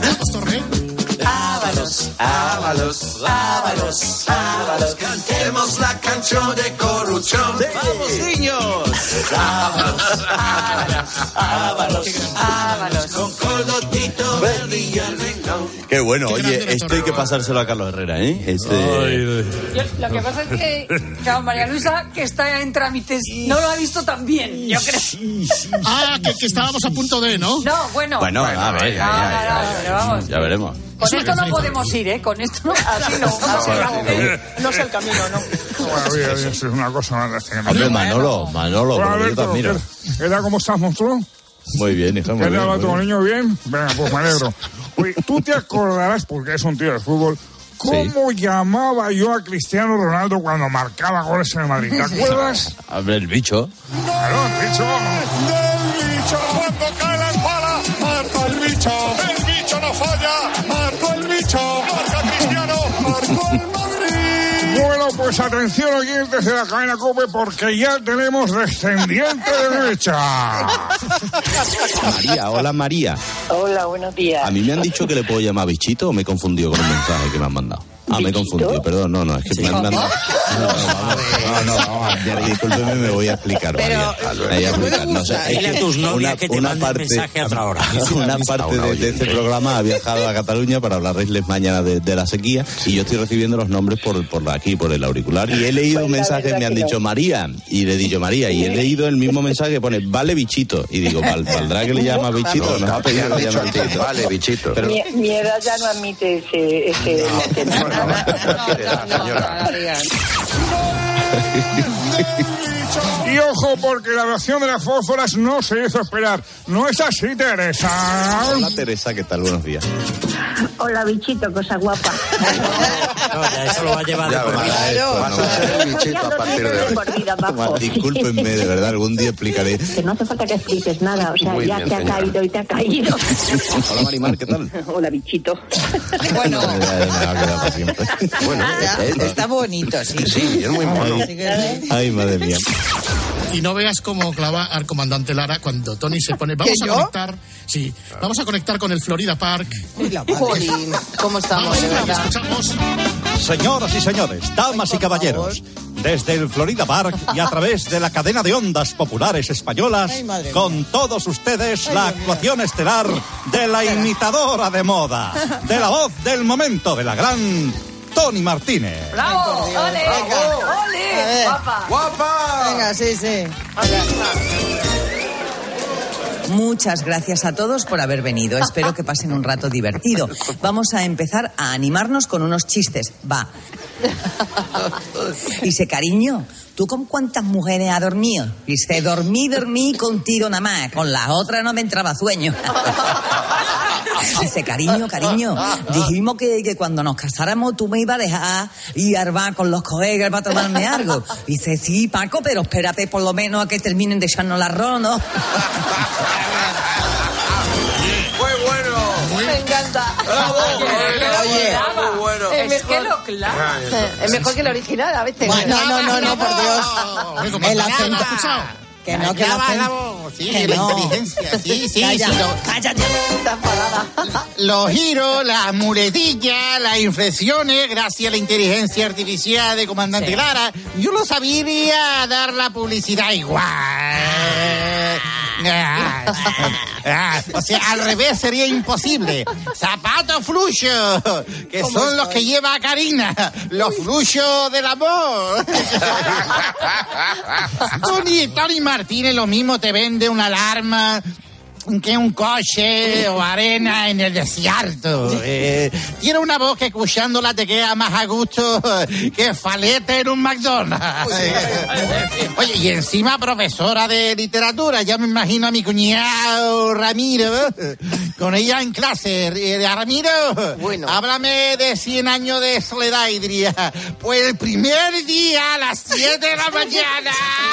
S12: Ábalos. Cantemos la canción de corrupción. ¡Vamos, niños! Ábalos. Con Colotito Verde y Armengol.
S17: Qué bueno. Oye, esto hay que pasárselo a Carlos Herrera, ¿eh?
S20: Lo que pasa es que, claro, María Luisa, que está en trámites, no lo ha visto tan bien, yo creo.
S13: Que estábamos a punto de, ¿no?
S20: No, bueno.
S17: Bueno, a ver, ya veremos.
S20: Con esto no podemos ir, ¿eh? Con esto así no. No es el camino, ¿no?
S21: Bueno, es una cosa más.
S17: Hombre, Manolo, yo te admiro.
S21: ¿Qué tal, cómo estás, monstruo?
S17: Muy bien, hijo.
S21: ¿Qué tal, tu niño? ¿Bien? Venga, pues me alegro. Oye, tú te acordarás, porque es un tío de fútbol, ¿cómo llamaba yo a Cristiano Ronaldo cuando marcaba goles en el Madrid? ¿Te acuerdas?
S17: Hombre, el bicho.
S21: Claro, el bicho.
S12: Del bicho, cuando cae la espada, marca el bicho. El bicho no falla, marcó el bicho. Marca Cristiano, marcó el Madrid.
S21: Bueno, pues atención, oyentes de la cadena COPE, porque ya tenemos descendiente de derecha.
S17: María, hola María.
S24: Hola, buenos días.
S17: A mí me han dicho que le puedo llamar bichito o me he confundido con un mensaje que me han mandado. Me he confundido, perdón, no, es que me han mandado. No, discúlpeme, me voy a explicar, María. No sé,
S25: dile a tus novias que te manden mensaje a otra hora.
S17: Una parte de este programa ha viajado a Cataluña para hablarles mañana de la sequía y yo estoy recibiendo los nombres por aquí, por el auricular, y he leído mensajes, me han dicho María, y le he dicho María, y he leído el mismo mensaje que pone, vale bichito, y digo, ¿valdrá que le llama bichito? No,
S21: Vale bichito.
S24: Mi edad ya no admite ese
S21: Y ojo, porque la oración de las fósforas no se hizo esperar. ¿No es así, Teresa?
S17: Hola, Teresa, ¿qué tal? Buenos días.
S22: Hola, bichito, cosa guapa.
S25: No, ya eso lo va a llevar de por vida.
S17: Vas a ser el bichito a partir de hoy. Discúlpenme, de verdad, algún día explicaré.
S22: Que no hace falta que expliques nada, o sea,
S17: Muy
S22: ya
S17: bien,
S22: te ha
S17: señora.
S22: caído y te ha caído.
S17: Hola, Marimar, ¿qué tal?
S22: Hola, bichito.
S4: Bueno,
S17: Me va a quedar para siempre. Bueno,
S4: está bonito, sí.
S17: Sí, es muy mono. Ay, madre mía.
S13: Y no veas cómo clava al comandante Lara cuando Tony se pone. Vamos a conectar. Sí, vamos a conectar con el Florida Park.
S1: Jolín, ¿cómo estamos, de verdad?
S13: Escuchamos.
S17: Señoras y señores, damas y caballeros, desde el Florida Park y a través de la cadena de ondas populares españolas, con todos ustedes la actuación estelar de la imitadora de moda, de la voz del momento, de la gran Tony Martínez.
S4: ¡Bravo! ¡Ole! ¡Ole! ¡Guapa!
S5: ¡Guapa!
S4: Venga, sí. Muchas gracias a todos por haber venido. Espero que pasen un rato divertido. Vamos a empezar a animarnos con unos chistes. Va. Dice, cariño, ¿tú con cuántas mujeres has dormido? Dice, dormí contigo nada más. Con las otras no me entraba sueño. Dice, cariño, dijimos que cuando nos casáramos tú me ibas a dejar ir al bar con los colegas para tomarme algo. Dice, sí, Paco, pero espérate por lo menos a que terminen de echarnos el arroz, ¿no?
S5: Muy bueno.
S1: Me encanta.
S5: Bravo.
S4: Oye,
S5: muy bueno.
S1: Es que lo claro. Es mejor que el original a veces.
S4: No, por Dios. El acento. Que no, que la voz,
S6: sí,
S4: que
S6: la
S4: no.
S6: inteligencia, sí.
S4: Cállate.
S6: Los giros, las muletillas, las inflexiones, gracias a la inteligencia artificial de comandante Clara, yo lo sabría dar la publicidad igual. O sea, al revés sería imposible. Zapatos fluchos, que son los que lleva Karina, los fluchos del amor. Tony Martínez lo mismo te vende una alarma que un coche o arena en el desierto. Tiene una voz que escuchándola te queda más a gusto que falete en un McDonald's. Oye, y encima profesora de literatura. Ya me imagino a mi cuñado Ramiro con ella en clase. Ramiro, háblame de 100 años de soledad. Y diría, pues el primer día a las 7 de la mañana.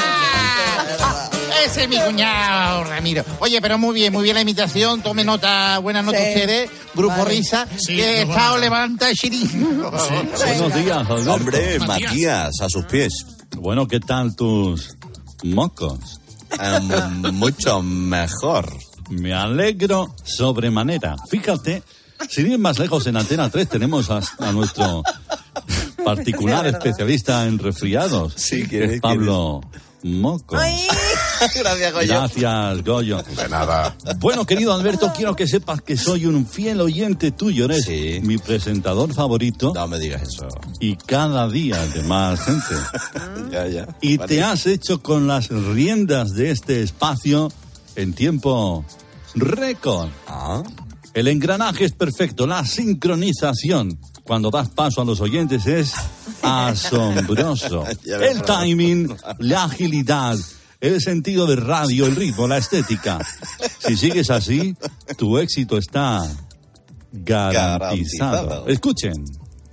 S6: Ese es mi cuñado Ramiro. Oye, pero muy bien la imitación. Tome nota, buenas noches ustedes. Grupo Risa. Que Estado levanta el chiringo.
S11: Buenos días, Alberto.
S17: Hombre, Matías, a sus pies.
S11: Bueno, ¿qué tal tus mocos?
S17: Mucho mejor.
S11: Me alegro sobremanera. Fíjate, sin ir más lejos, en Antena 3 tenemos a nuestro particular especialista en resfriados, que es Pablo Moco.
S17: Gracias, Goyo.
S11: Gracias, Goyo.
S17: De nada.
S11: Bueno, querido Alberto, quiero que sepas que soy un fiel oyente tuyo. Eres mi presentador favorito.
S17: No me digas eso.
S11: Y cada día de más gente.
S17: Ya.
S11: Y te has hecho con las riendas de este espacio en tiempo récord. El engranaje es perfecto, la sincronización cuando das paso a los oyentes es asombroso. El timing, la agilidad, el sentido de radio, el ritmo, la estética. Si sigues así, tu éxito está garantizado. Escuchen.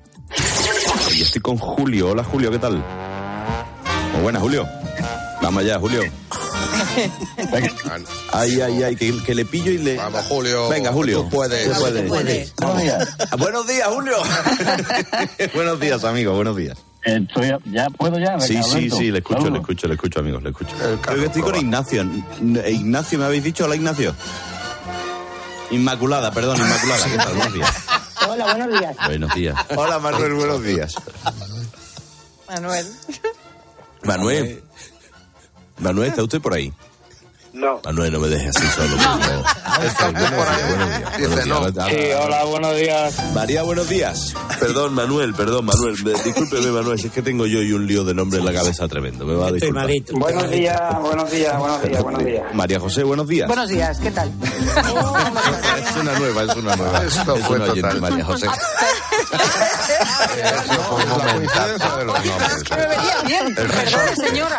S7: Y estoy con Julio. Hola, Julio, ¿qué tal? Muy buena, Julio. Vamos allá, Julio. Venga. Ay, que le pillo y le...
S5: Vamos, Julio.
S7: Venga, Julio.
S5: Tú puedes.
S7: Buenos días, Julio. Buenos días, amigo, buenos días.
S24: ¿Ya puedo ya?
S7: Sí, le escucho, amigos, le escucho. Creo que estoy con Ignacio. Ignacio, ¿me habéis dicho? Hola, Ignacio. Inmaculada. ¿Qué tal? Buenos días.
S24: Hola, buenos días.
S7: Buenos días. Hola, Manuel, buenos días. Manuel, ¿está usted por ahí?
S24: No.
S7: Manuel, no me dejes así solo. Buenos días.
S24: Sí, hola, buenos días.
S7: María, buenos días. Perdón, Manuel. Discúlpeme, Manuel, si es que tengo yo y un lío de nombre en la cabeza tremendo. Me va a disculpar.
S24: Buenos días.
S7: María José, buenos días.
S20: Buenos días, ¿qué tal?
S7: Es una nueva.
S5: Esto fue
S7: oyente,
S5: total.
S7: María José.
S8: La coincidencia de los nombres.
S20: Es que me venía bien. Perdone, señora.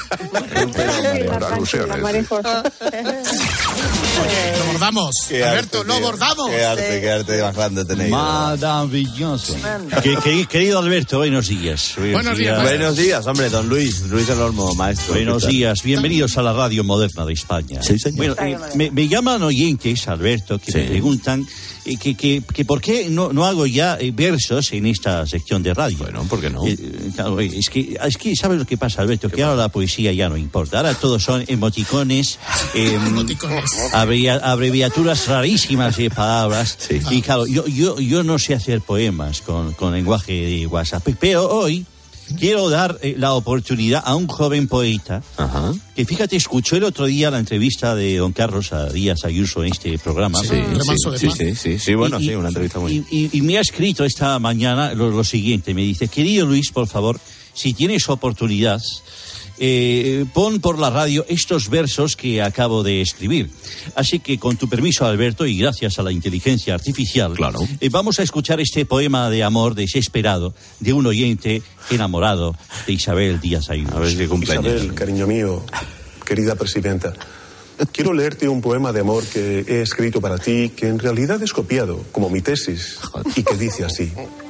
S13: Lo bordamos. Alberto, lo bordamos.
S17: Qué arte más grande tenéis.
S11: Maravilloso. Querido Alberto, buenos días.
S13: Buenos días.
S17: Buenos días, hombre, don Luis El Olmo, maestro.
S11: Buenos días, bienvenidos a la radio moderna de España.
S17: Sí, señor.
S11: Bueno, me llaman oyentes, Alberto, que me preguntan que por qué no hago ya versos en esta sección de radio.
S17: Bueno, ¿por qué no?
S11: Claro, es que ¿sabes lo que pasa, Alberto? Que ahora la poesía ya no importa. Ahora todos son emoticones, abreviaturas rarísimas de palabras. Sí. Y claro, yo no sé hacer poemas con lenguaje de WhatsApp, pero hoy quiero dar la oportunidad a un joven poeta. Ajá. Que fíjate, escuchó el otro día la entrevista de don Carlos Díaz Ayuso en este programa.
S17: Sí, bueno, una entrevista muy...
S11: Y me ha escrito esta mañana lo siguiente, me dice: querido Luis, por favor, si tienes oportunidad, pon por la radio estos versos que acabo de escribir. Así que, con tu permiso, Alberto, y gracias a la inteligencia artificial, claro, vamos a escuchar este poema de amor desesperado de un oyente enamorado de Isabel Díaz Ayuso.
S17: A ver qué cumpleaños.
S9: Isabel, cariño mío, querida presidenta, quiero leerte un poema de amor que he escrito para ti, que en realidad es copiado, como mi tesis, y que dice así.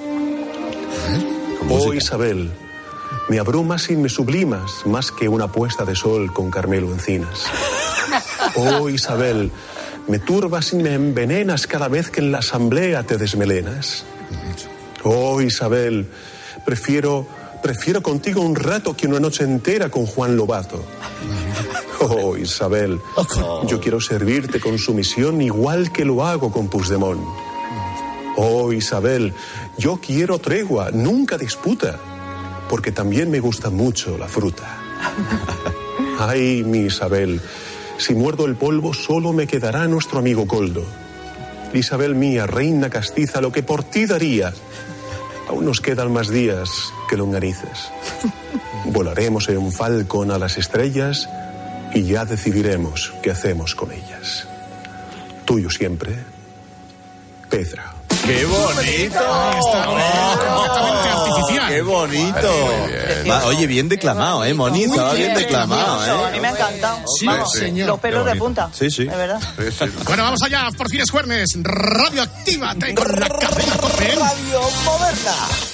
S9: Oh, Isabel, me abrumas y me sublimas más que una puesta de sol con Carmelo Encinas. Oh, Isabel, me turbas y me envenenas cada vez que en la asamblea te desmelenas. Oh, Isabel, prefiero contigo un rato que una noche entera con Juan Lobato. Oh, Isabel, yo quiero servirte con sumisión igual que lo hago con Puigdemont. Oh, Isabel, yo quiero tregua, nunca disputa, porque también me gusta mucho la fruta. Ay, mi Isabel, si muerdo el polvo solo me quedará nuestro amigo Coldo. Isabel mía, reina castiza, lo que por ti daría. Aún nos quedan más días que longanices. Volaremos en un falcón a las estrellas y ya decidiremos qué hacemos con ellas. Tuyo siempre, Pedra.
S17: ¡Qué bonito! ¡Qué bonito! Oye, bien declamado, Monito, va bien declamado,
S10: A mí me ha encantado.
S13: Sí, señor.
S10: Los pelos de punta.
S17: Sí.
S10: De verdad.
S17: Sí.
S13: Bueno, vamos allá, por fin es jueves. Radio Actívate con la cadena COPE.
S10: Radio Moderna.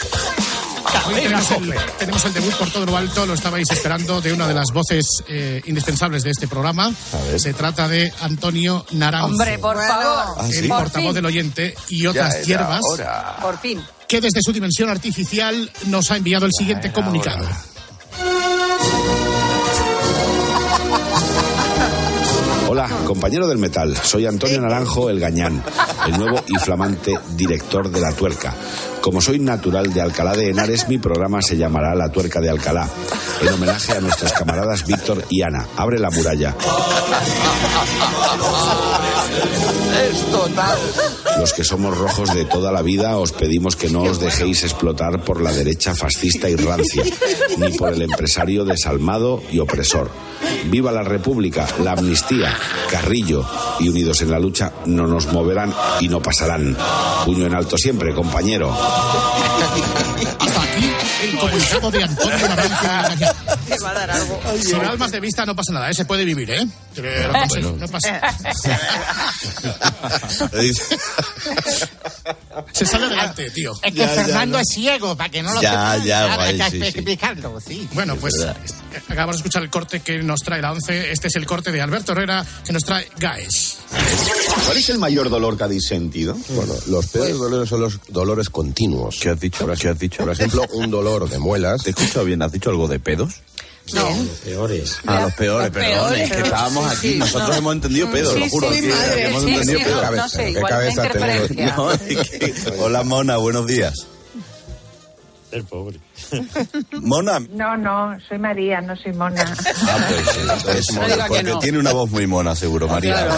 S13: Tenemos el debut por todo lo alto, lo estabais esperando, de una de las voces indispensables de este programa. Se trata de Antonio Naranjo.
S20: Hombre, por favor.
S13: El portavoz del oyente y otras hierbas.
S20: Por fin.
S13: Que desde su dimensión artificial nos ha enviado el siguiente comunicado.
S16: Hola, compañero del metal, soy Antonio Naranjo el Gañán, el nuevo y flamante director de La Tuerca. Como soy natural de Alcalá de Henares, mi programa se llamará La Tuerca de Alcalá, en homenaje a nuestros camaradas Víctor y Ana. Abre la muralla.
S8: Es total.
S16: Los que somos rojos de toda la vida os pedimos que no os dejéis explotar por la derecha fascista y rancia, ni por el empresario desalmado y opresor. Viva la República, la amnistía, Carrillo y unidos en la lucha no nos moverán y no pasarán. Puño en alto siempre, compañero.
S13: Hasta aquí el comunicado de Antonio Naranjo.
S10: Te va a dar algo.
S13: Si me almas de vista no pasa nada, se puede vivir, ¿eh? No pasa. Se sale adelante, tío.
S6: Es que Fernando es ciego, para que no lo sepa. Hay que explicarlo, sí.
S13: Bueno, pues acabamos de escuchar el corte que nos trae la 11. Este es el corte de Alberto Herrera que nos trae Gaes.
S18: ¿Cuál es el mayor dolor que habéis sentido?
S8: Bueno, los peores dolores son los dolores continuos.
S18: ¿Qué has dicho?
S8: Por ejemplo, un dolor de muelas.
S18: ¿Te he escuchado bien? ¿Has dicho algo de pedos?
S10: No.
S18: Los peores.
S10: Los
S18: peores, perdón. Es que estábamos aquí. Nosotros hemos entendido pedos, lo juro. Hemos entendido pedos.
S10: No sé,
S18: ¿Qué
S10: igual
S18: cabeza
S10: tenemos?
S18: No, hola, Mona, buenos días.
S25: El pobre.
S18: Mona.
S22: No, soy María, no soy Mona.
S18: Pues Mona, porque tiene una voz muy mona, seguro, María.
S10: Claro.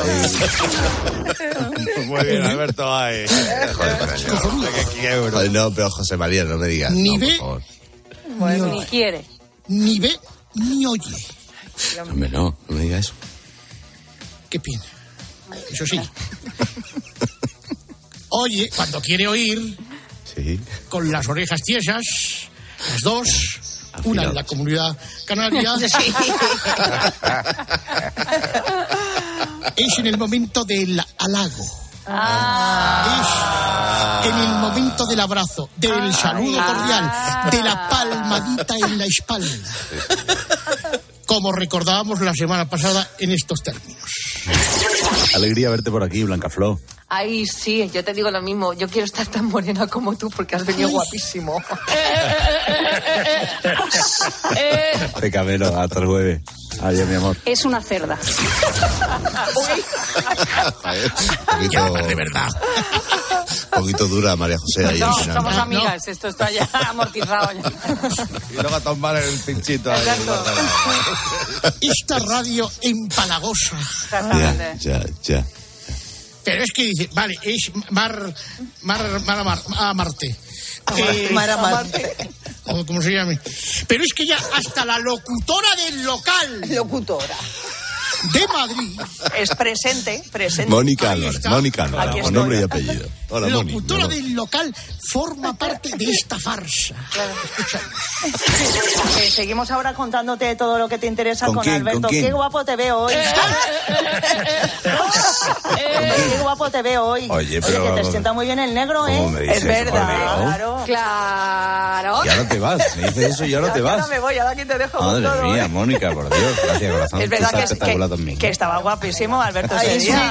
S17: Muy bien, Alberto. Ay, no, pero José María, no me digas.
S13: Ni
S17: no,
S13: ve,
S17: por favor.
S10: Bueno, ni quiere.
S13: Ni ve, ni oye.
S18: Hombre, no me digas eso.
S13: Qué pena. Eso sí. Oye, cuando quiere oír, con las orejas tiesas, las dos, una en la Comunidad Canaria. Es en el momento del halago. Es en el momento del abrazo, del saludo cordial, de la palmadita en la espalda. Como recordábamos la semana pasada en estos términos.
S18: Alegría verte por aquí, Blancaflor.
S10: Ay, sí, yo te digo lo mismo. Yo quiero estar tan morena como tú porque has venido guapísimo.
S18: Te camelo, hasta el jueves. Adiós, mi amor.
S20: Es una cerda.
S8: De verdad. Un poquito dura, María José. Ahí
S10: No,
S8: al final.
S10: somos amigas. Esto está ya amortizado. Ya.
S18: Y luego a tomar el pinchito ahí.
S13: Esta radio empalagosa.
S8: Ya.
S13: Pero es que dice, vale, es Marte. ¿Cómo se llame? Pero es que ya hasta la locutora del local.
S10: Locutora.
S13: De Madrid.
S10: Es presente.
S8: Mónica
S13: Ahí
S8: Álvarez,
S13: está.
S8: Mónica
S10: Aquí
S8: Álvarez,
S10: estoy.
S8: con nombre y apellido. Hola, Mónica.
S13: Locutora del local forma parte de esta farsa.
S10: Seguimos ahora contándote todo lo que te interesa
S18: ¿Con
S10: con
S18: quién?
S10: Alberto.
S18: ¿Con quién?
S10: Qué guapo te veo hoy. Qué guapo te veo hoy.
S18: Oye, pero
S10: que te
S18: vamos,
S10: sienta muy bien el negro,
S18: ¿cómo me dices?
S10: Es verdad.
S18: Claro.
S10: Claro.
S18: Ya no te vas, me dices eso y ya no te vas.
S10: Ahora me voy, ahora aquí te dejo.
S18: Madre
S10: todo,
S18: mía, Mónica, por Dios. Gracias, corazón.
S10: Es verdad
S18: Tú estás espectacular también.
S10: que estaba guapísimo Alberto ese día.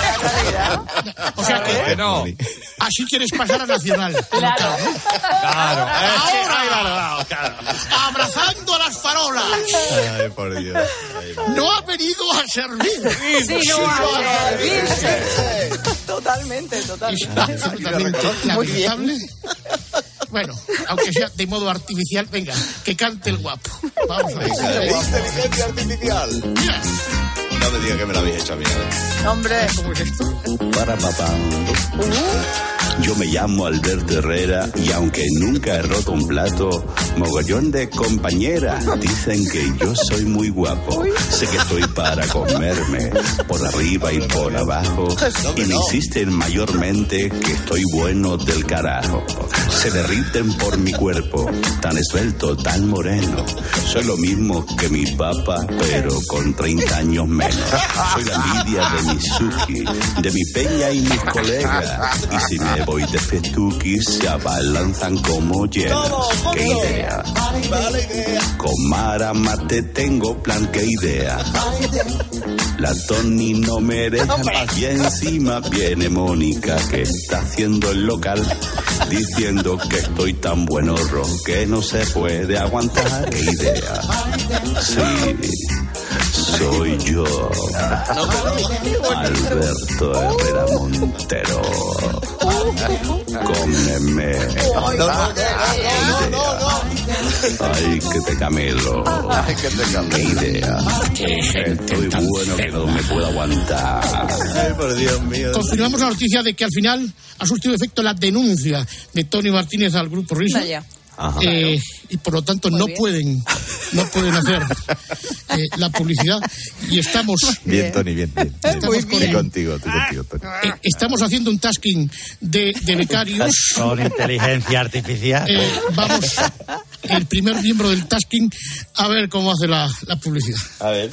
S13: O sea que
S18: no.
S13: así quieres pasar a Nacional.
S10: Claro.
S18: Claro.
S13: Ahora, abrazando a las farolas.
S8: Ay, por Dios.
S13: No ha venido a servir.
S10: Sí, no a servirse. Totalmente.
S13: Es absolutamente lamentable. Bueno, aunque sea de modo artificial, venga, que cante el guapo. Vamos a ver.
S8: Inteligencia artificial.
S13: Mira,
S8: No me digas que me la habéis hecho a mí.
S10: Hombre.
S13: ¿cómo es esto?
S7: Para papá. Yo me llamo Alberto Herrera y aunque nunca he roto un plato, mogollón de compañeras dicen que yo soy muy guapo. Sé que estoy para comerme por arriba y por abajo y me insisten mayormente que estoy bueno del carajo. Se derriten por mi cuerpo, tan esbelto, tan moreno. Soy lo mismo que mi papá, pero con 30 años menos. Soy la envidia de mi Suki, de mi peña y mis colegas. Y si me voy de festuki, se abalanzan como llenas. ¡Qué idea! Con Mara Mate tengo plan, qué idea. La Tony no me deja paz y encima viene Mónica, que está haciendo el local, diciendo que estoy tan buenorro que no se puede aguantar. ¡Qué idea! Sí, soy yo, Alberto Herrera Montero. Cómeme. Ay, que te camelo. Qué idea. Estoy bueno que no me puedo aguantar.
S8: Ay, por Dios mío.
S13: Confirmamos la noticia de que al final ha surtido efecto la denuncia de Tony Martínez al Grupo Risa.
S10: Vaya.
S13: Y por lo tanto no pueden hacer la publicidad y estamos
S8: Bien, Tony, bien. Estoy contigo, Tony.
S13: estamos haciendo un tasking de becarios.
S25: Con inteligencia artificial.
S13: Vamos, el primer miembro del tasking, a ver cómo hace la publicidad.
S18: A ver.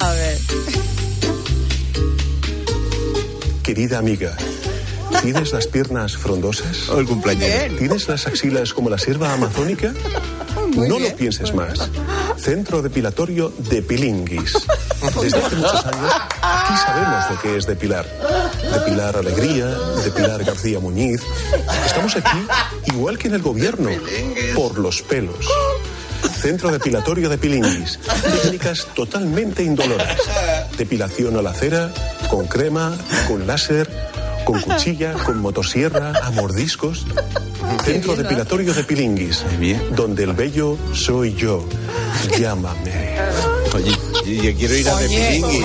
S9: Querida amiga, ¿tienes las piernas frondosas?
S8: O el cumpleaños.
S9: ¿Tienes las axilas como la sierva amazónica? No lo pienses más. Centro Depilatorio Depilinguis. Desde hace muchos años, aquí sabemos lo que es depilar. Depilar Alegría, depilar García Muñiz. Estamos aquí, igual que en el gobierno, por los pelos. Centro Depilatorio Depilinguis. Técnicas totalmente indoloras. Depilación a la cera, con crema, con láser, con cuchilla, con motosierra, a mordiscos. Centro Depilatorio Depilinguis, donde el bello soy yo. Llámame.
S18: Oye, yo quiero ir a Depilinguis.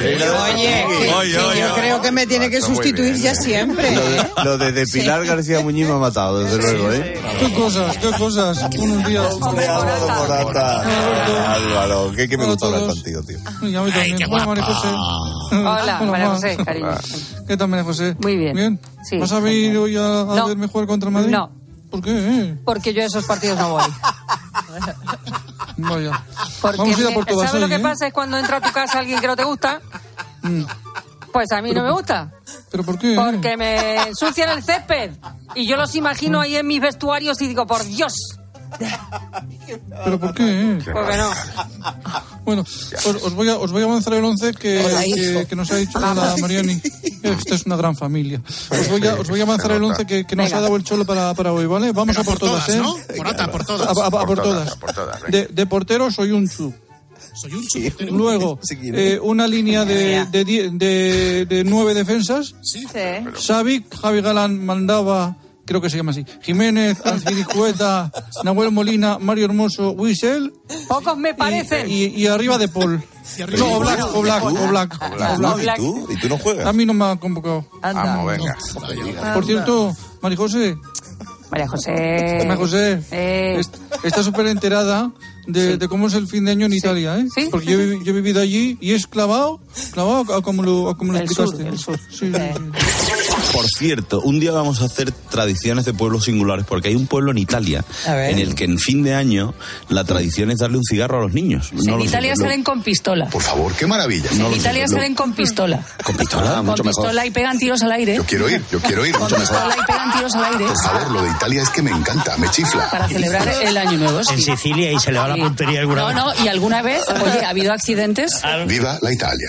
S2: Yo creo que me tiene que sustituir ya siempre.
S18: Lo de depilar García Muñiz me ha matado, desde luego, ¿eh?
S11: Qué cosas. Buenos días.
S18: Hombre, Álvaro Morata. Álvaro, que me gusta hablar contigo, tío.
S11: Y a mí también. Hola, María José.
S10: Hola, María José, cariño.
S11: ¿Qué tal, María José?
S10: Muy bien.
S11: ¿Bien?
S10: Sí,
S11: ¿Vas a venir hoy a
S10: No.
S11: verme jugar contra Madrid?
S10: No.
S21: ¿Por qué?
S20: Porque yo a esos partidos no voy.
S21: Vaya.
S20: Porque
S21: Vamos a ir a por todas
S20: ¿sabes lo
S21: hoy,
S20: que pasa? Es cuando entra a tu casa alguien que no te gusta. Pues a mí no me gusta.
S21: ¿Pero por qué?
S20: Porque me ensucian el césped. Y yo los imagino ahí en mis vestuarios y digo, por Dios.
S21: ¿Pero por qué?
S20: Porque no.
S21: Bueno, os voy a avanzar el 11 que nos ha dicho la Mariani. Esta es una gran familia. Os voy a avanzar el 11 que nos ha dado el Cholo para hoy, ¿vale? Vamos a por todas, ¿eh?
S13: ¿no? Morata, por todas.
S21: A por todas. De portero soy un chu.
S13: Soy un chu.
S21: Luego, una línea de 9 defensas.
S13: Sí.
S21: Savic, Javi Galán, Mandaba, creo que se llama así. Jiménez, Azpilicueta, Nahuel Molina, Mario Hermoso, Wiesel.
S20: Pocos me parecen.
S21: Y arriba de Paul. No, Oblak.
S8: ¿Y tú no juegas?
S21: A mí no me han convocado.
S8: Vamos, venga.
S21: Por cierto, María José.
S20: María José.
S21: Está súper enterada de cómo es el fin de año en Italia, ¿eh?
S20: ¿Sí?
S21: Porque yo he vivido allí y es clavado como lo explicaste.
S20: El sur.
S21: Sí.
S18: Por cierto, un día vamos a hacer tradiciones de pueblos singulares, porque hay un pueblo en Italia en el que en fin de año la tradición es darle un cigarro a los niños.
S20: En Italia salen con pistola.
S8: Por favor, qué maravilla.
S20: En Italia salen con pistola.
S18: ¿Con pistola?
S20: Con
S18: Mucho
S20: pistola
S18: mejor.
S20: y pegan tiros al aire.
S8: Yo quiero ir.
S20: Con pistola y pegan tiros al aire.
S8: Por favor, lo de Italia es que me encanta, me chifla.
S20: Para celebrar el año nuevo.
S25: En Sicilia y se le va la puntería alguna vez.
S20: No, y alguna vez, oye, ha habido accidentes.
S8: Viva la Italia.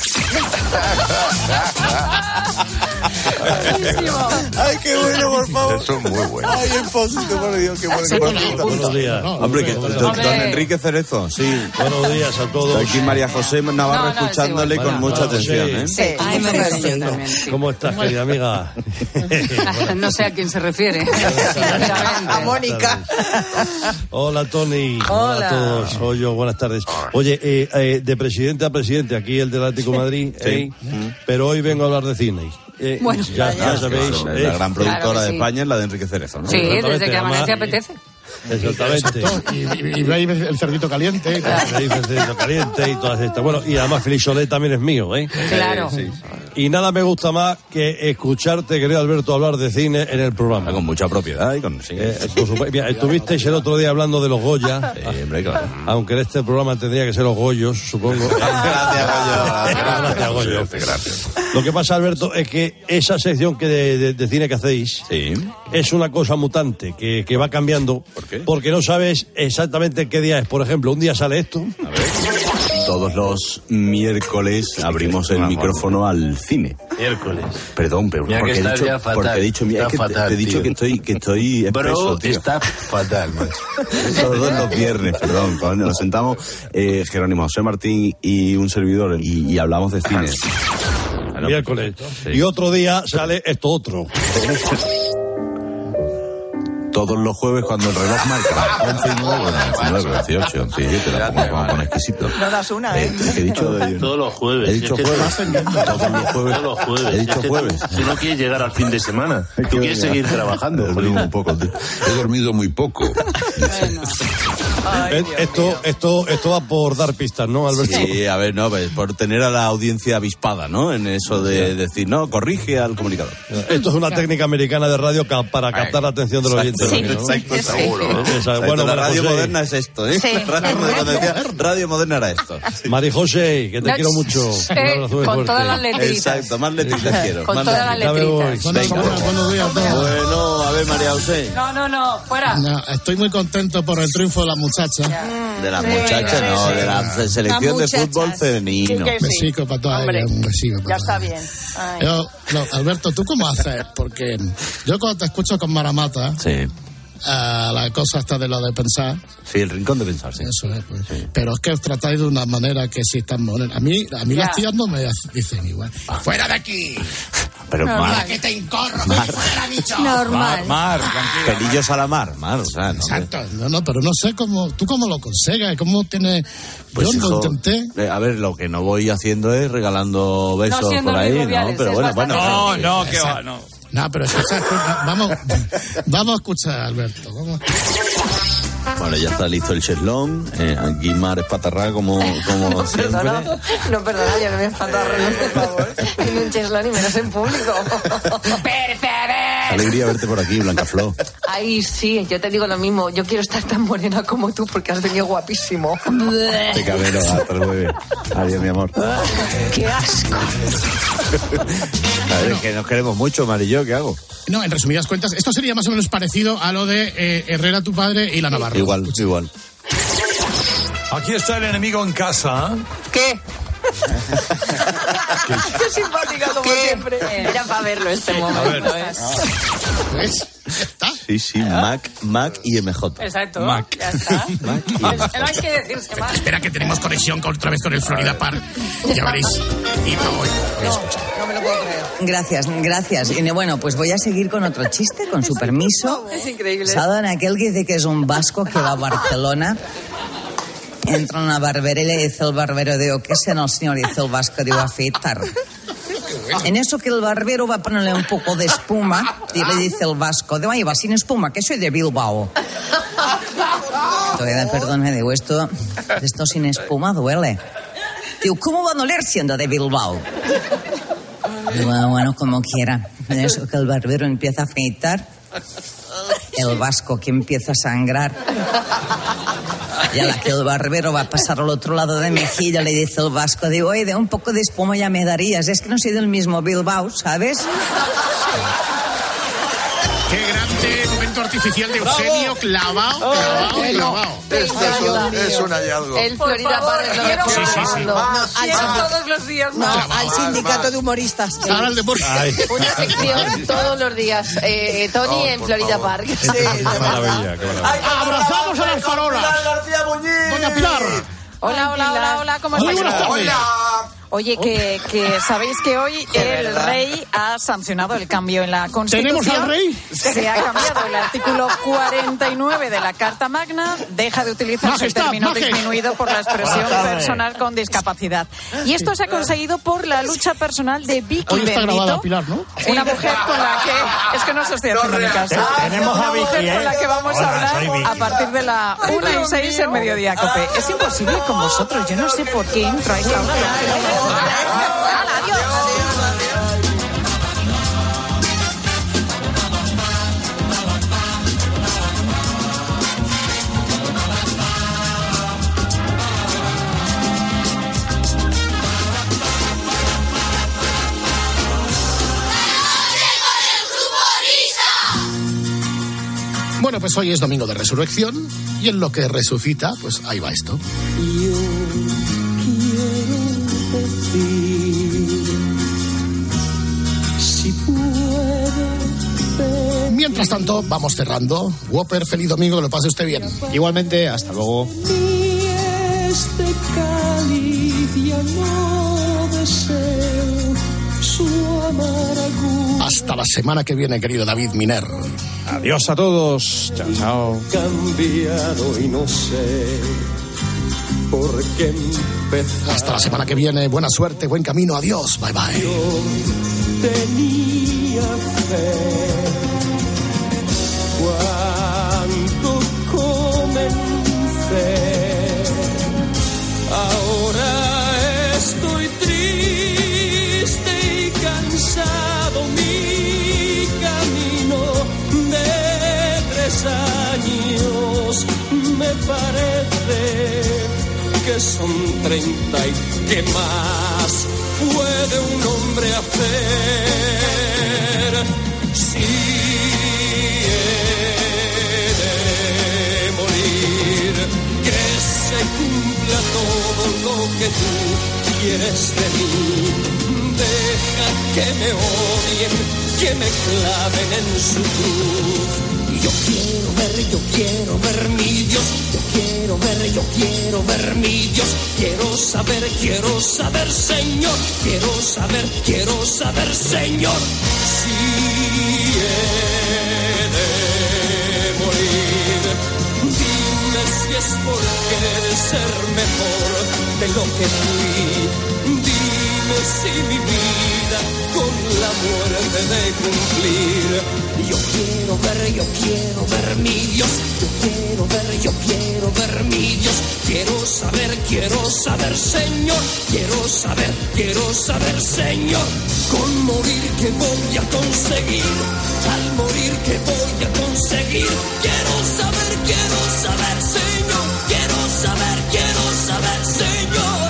S17: Ay, qué bueno, por favor.
S8: Eso es muy bueno.
S17: Ay, el posito, por Dios, qué bueno.
S11: Buenos días.
S18: Hombre, don Enrique Cerezo, sí.
S11: Buenos días a todos.
S18: Aquí María José Navarro escuchándole con mucha atención, ¿eh?
S20: Sí. Ay, me también.
S11: ¿Cómo estás, querida amiga?
S20: No sé a quién se refiere.
S2: A Mónica.
S11: Hola, Tony. Hola a todos. Soy yo, buenas tardes. Oye, de presidente a presidente, aquí el del Atlético de Madrid, pero hoy vengo a hablar de cine.
S20: Bueno,
S11: ya sabéis.
S18: La gran productora de
S20: sí.
S18: España es la de Enrique Cerezo, ¿no?
S20: Sí, desde que
S11: Además,
S20: amanece apetece.
S11: Exactamente.
S13: Y veis el cerdito caliente.
S11: Veis el cerdito caliente y todas estas. Bueno, y además Félix Soler también es mío, ¿eh?
S20: Claro.
S18: Sí.
S11: Y nada me gusta más que escucharte, querido Alberto, hablar de cine en el programa.
S18: Con mucha propiedad y con... Sí.
S11: Mira, estuvisteis el otro día hablando de los Goya.
S18: Sí, hombre, claro.
S11: Aunque en este programa tendría que ser los Goyos, supongo.
S18: Gracias, Goyo.
S11: Gracias. Lo que pasa, Alberto, es que esa sección de cine que hacéis es una cosa mutante que va cambiando.
S18: ¿Por qué?
S11: Porque no sabes exactamente qué día es. Por ejemplo, un día sale esto.
S18: A ver. Todos los miércoles abrimos el micrófono al cine.
S25: Miércoles.
S18: Perdón, pero
S25: Mira
S18: porque
S25: que
S18: he
S25: estás
S18: dicho,
S25: ya fatal.
S18: porque he dicho, mira,
S25: Está
S18: es que
S25: fatal,
S18: te he dicho
S25: tío.
S18: que estoy expreso,
S25: Bro,
S18: tío.
S25: está fatal, macho.
S18: Todos los viernes, perdón, cuando nos sentamos Jerónimo José Martín y un servidor y hablamos de cine.
S11: Miércoles.
S18: Sí.
S11: Y otro día sale esto otro.
S18: Todos los jueves cuando el reloj marca 11 y 9, 19, 18, sí, te la pongo con exquisito.
S2: No das una, ¿eh?
S18: ¿Qué he dicho?
S25: Todos los jueves.
S18: He dicho jueves. Todos los jueves.
S25: Todos los jueves.
S18: He dicho jueves.
S25: Tú no quieres llegar al fin de semana. Tú quieres seguir trabajando.
S18: He dormido un poco, tío.
S8: He dormido muy poco.
S11: Esto va por dar pistas, ¿no, Alberto?
S18: Sí, a ver, no, pues, por tener a la audiencia avispada, ¿no? En eso de decir, no, corrige al comunicador.
S11: Esto es una técnica americana de radio para captar la atención de los oyentes.
S18: Sí,
S11: ¿no?
S18: exacto, seguro.
S11: Bueno,
S18: la radio
S11: José.
S18: moderna es esto, ¿eh?
S20: Sí.
S18: Cuando decía radio moderna era esto.
S11: María José, que te quiero mucho. Un abrazo muy
S20: con
S11: fuerte.
S20: todas las letritas.
S18: Exacto, más letritas quiero.
S20: Con
S18: más
S20: todas las letritas.
S13: Buenos días a todos.
S18: Bueno, a ver, María José.
S20: No, fuera.
S13: No, estoy muy contento por el triunfo de la muchacha.
S18: De la muchacha, no, de la selección de fútbol femenino.
S2: Sí que
S13: Un besico para todas ellas, un besico para
S2: Ya está
S13: todas.
S2: bien. Ay.
S13: Alberto, ¿tú cómo haces? Porque yo cuando te escucho con Maramata,
S18: Sí.
S13: la cosa está de lo de pensar.
S18: Sí, el rincón de pensar, sí.
S13: Eso es, pues. Pero es que os tratáis de una manera que sí tan moderna. A mí las tías no me dicen igual. ¡Fuera de aquí!
S18: Pero Mar,
S13: ¡Que te encorro! ¡Fuera, bicho!
S18: Mar, pelillos a la mar, o sea, no.
S13: Exacto. No, pero no sé cómo... ¿Tú cómo lo consigues? ¿Cómo tienes...?
S18: Pues,
S13: yo lo
S18: hijo,
S13: intenté.
S18: a ver, lo que no voy haciendo es regalando besos
S20: siendo
S18: por ahí,
S20: Luis
S18: ¿no?
S20: Rubiales,
S18: Pero
S20: es
S18: bueno.
S20: bastante
S13: No, que va, no. No, pero escucha, vamos a escuchar, Alberto.
S18: Bueno, ya está listo el cheslón. Aquí Mar es patarrá como siempre.
S10: No, perdona, yo no me espatarro, por favor. En un cheslón y menos en público.
S20: ¡Percebe!
S18: Alegría verte por aquí, Blancaflor.
S10: Ay, sí, yo te digo lo mismo. Yo quiero estar tan morena como tú porque has venido guapísimo.
S18: Te cabero, hasta luego. Adiós, mi amor.
S10: ¡Qué asco!
S17: A ver, es que nos queremos mucho, Mar y yo, ¿qué hago?
S13: No, en resumidas cuentas, esto sería más o menos parecido a lo de Herrera, tu padre, y la Navarro.
S17: Igual.
S5: Aquí está el enemigo en casa.
S10: ¿Qué?
S2: Qué simpática como siempre.
S10: Era para verlo este momento.
S13: ¿Ves?
S18: Sí, Mac y MJ.
S20: Exacto.
S18: Mac.
S20: Ya está. No hay que decirse más.
S13: Espera que tenemos conexión otra vez con el Florida Park. Ya veréis. Y voy a escuchar.
S2: No me lo puedo creer.
S4: Gracias. Y bueno, pues voy a seguir con otro chiste, con su permiso.
S2: Es increíble.
S4: ¿Saben aquel que dice que es un vasco que va a Barcelona? Entra en una barbería y le dice el barbero, digo, ¿qué será el señor? Y dice el vasco, digo, afeitar. En eso que el barbero va a ponerle un poco de espuma y le dice el vasco, digo, ahí va sin espuma, que soy de Bilbao. Todavía, perdón, digo, esto sin espuma duele. Digo, ¿cómo va a doler siendo de Bilbao? Digo, bueno, como quiera. En eso que el barbero empieza a afeitar, el vasco que empieza a sangrar. Y a la que el barbero va a pasar al otro lado de mejilla, le dice el vasco, digo, oye, de un poco de espuma ya me darías, es que no soy del mismo Bilbao, ¿sabes?
S13: Qué grande momento artificial de Eugenio, clavado.
S5: Es un hallazgo.
S10: El Florida Park es lo mejor del mundo.
S20: Todos los días
S2: No, al sindicato de humoristas.
S13: Ahora el de
S10: Una sección todos los días. Tony en Florida Park.
S2: Sí,
S17: Qué maravilla.
S13: Abrazamos a las farolas. Doña Pilar.
S20: Hola, ¿cómo estáis?
S5: Hola.
S20: Oye, que sabéis que hoy el rey ha sancionado el cambio en la Constitución.
S13: ¿Tenemos al rey?
S20: Se ha cambiado el artículo 49 de la Carta Magna. Deja de utilizarse el término disminuido por la expresión personal con discapacidad. Y esto se ha conseguido por la lucha personal de Vicky Bendito.
S13: Pilar, ¿no?
S20: Una mujer con la que... Es que no se estoy haciendo mi caso.
S25: Tenemos a
S20: Una mujer
S25: Vicky,
S20: con la que vamos a hablar a partir de la 1:06 en Mediodía Cope. Es imposible con vosotros. Yo no sé por qué entro a esta hora.
S13: Bueno, pues hoy es domingo de resurrección y en lo que resucita, pues ahí va esto. Mientras tanto, vamos cerrando. Whopper, feliz domingo, que lo pase usted bien.
S3: Igualmente, hasta luego.
S12: Este cáliz ya no deseo su amargura.
S13: Hasta la semana que viene, querido David Miner.
S3: Adiós a todos. Chao, chao.
S12: Cambiado y no sé por qué empezar.
S13: Hasta la semana que viene. Buena suerte, buen camino. Adiós. Bye, bye.
S12: Yo tenía fe cuando comencé. Ahora estoy triste y cansado. Mi camino de 3 años me parece que son 30 y ¿qué más puede un hombre hacer? Si he de morir, que se cumpla todo lo que tú quieres de mí. Deja que me odien, que me claven en su cruz. Yo quiero ver mi Dios. Yo quiero ver mi Dios. Quiero saber, Señor. Quiero saber, Señor. Si he de morir, dime si es por querer ser mejor de lo que fui. Dime si mi vida con la muerte de cumplir. Yo quiero ver mi Dios. Yo quiero ver mi Dios. Quiero saber,
S1: quiero saber, Señor, quiero saber, Señor, con morir que voy a conseguir, al morir que voy a conseguir, quiero saber, Señor, quiero saber, Señor,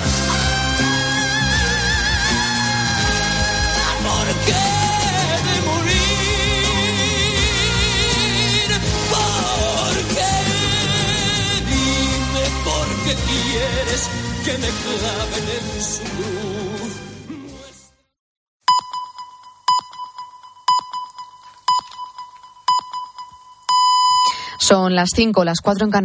S1: ¿por qué de morir? ¿Por qué? Dime por qué quieres que me claven en su cruz.
S14: Son las 5, las 4 en Canarias.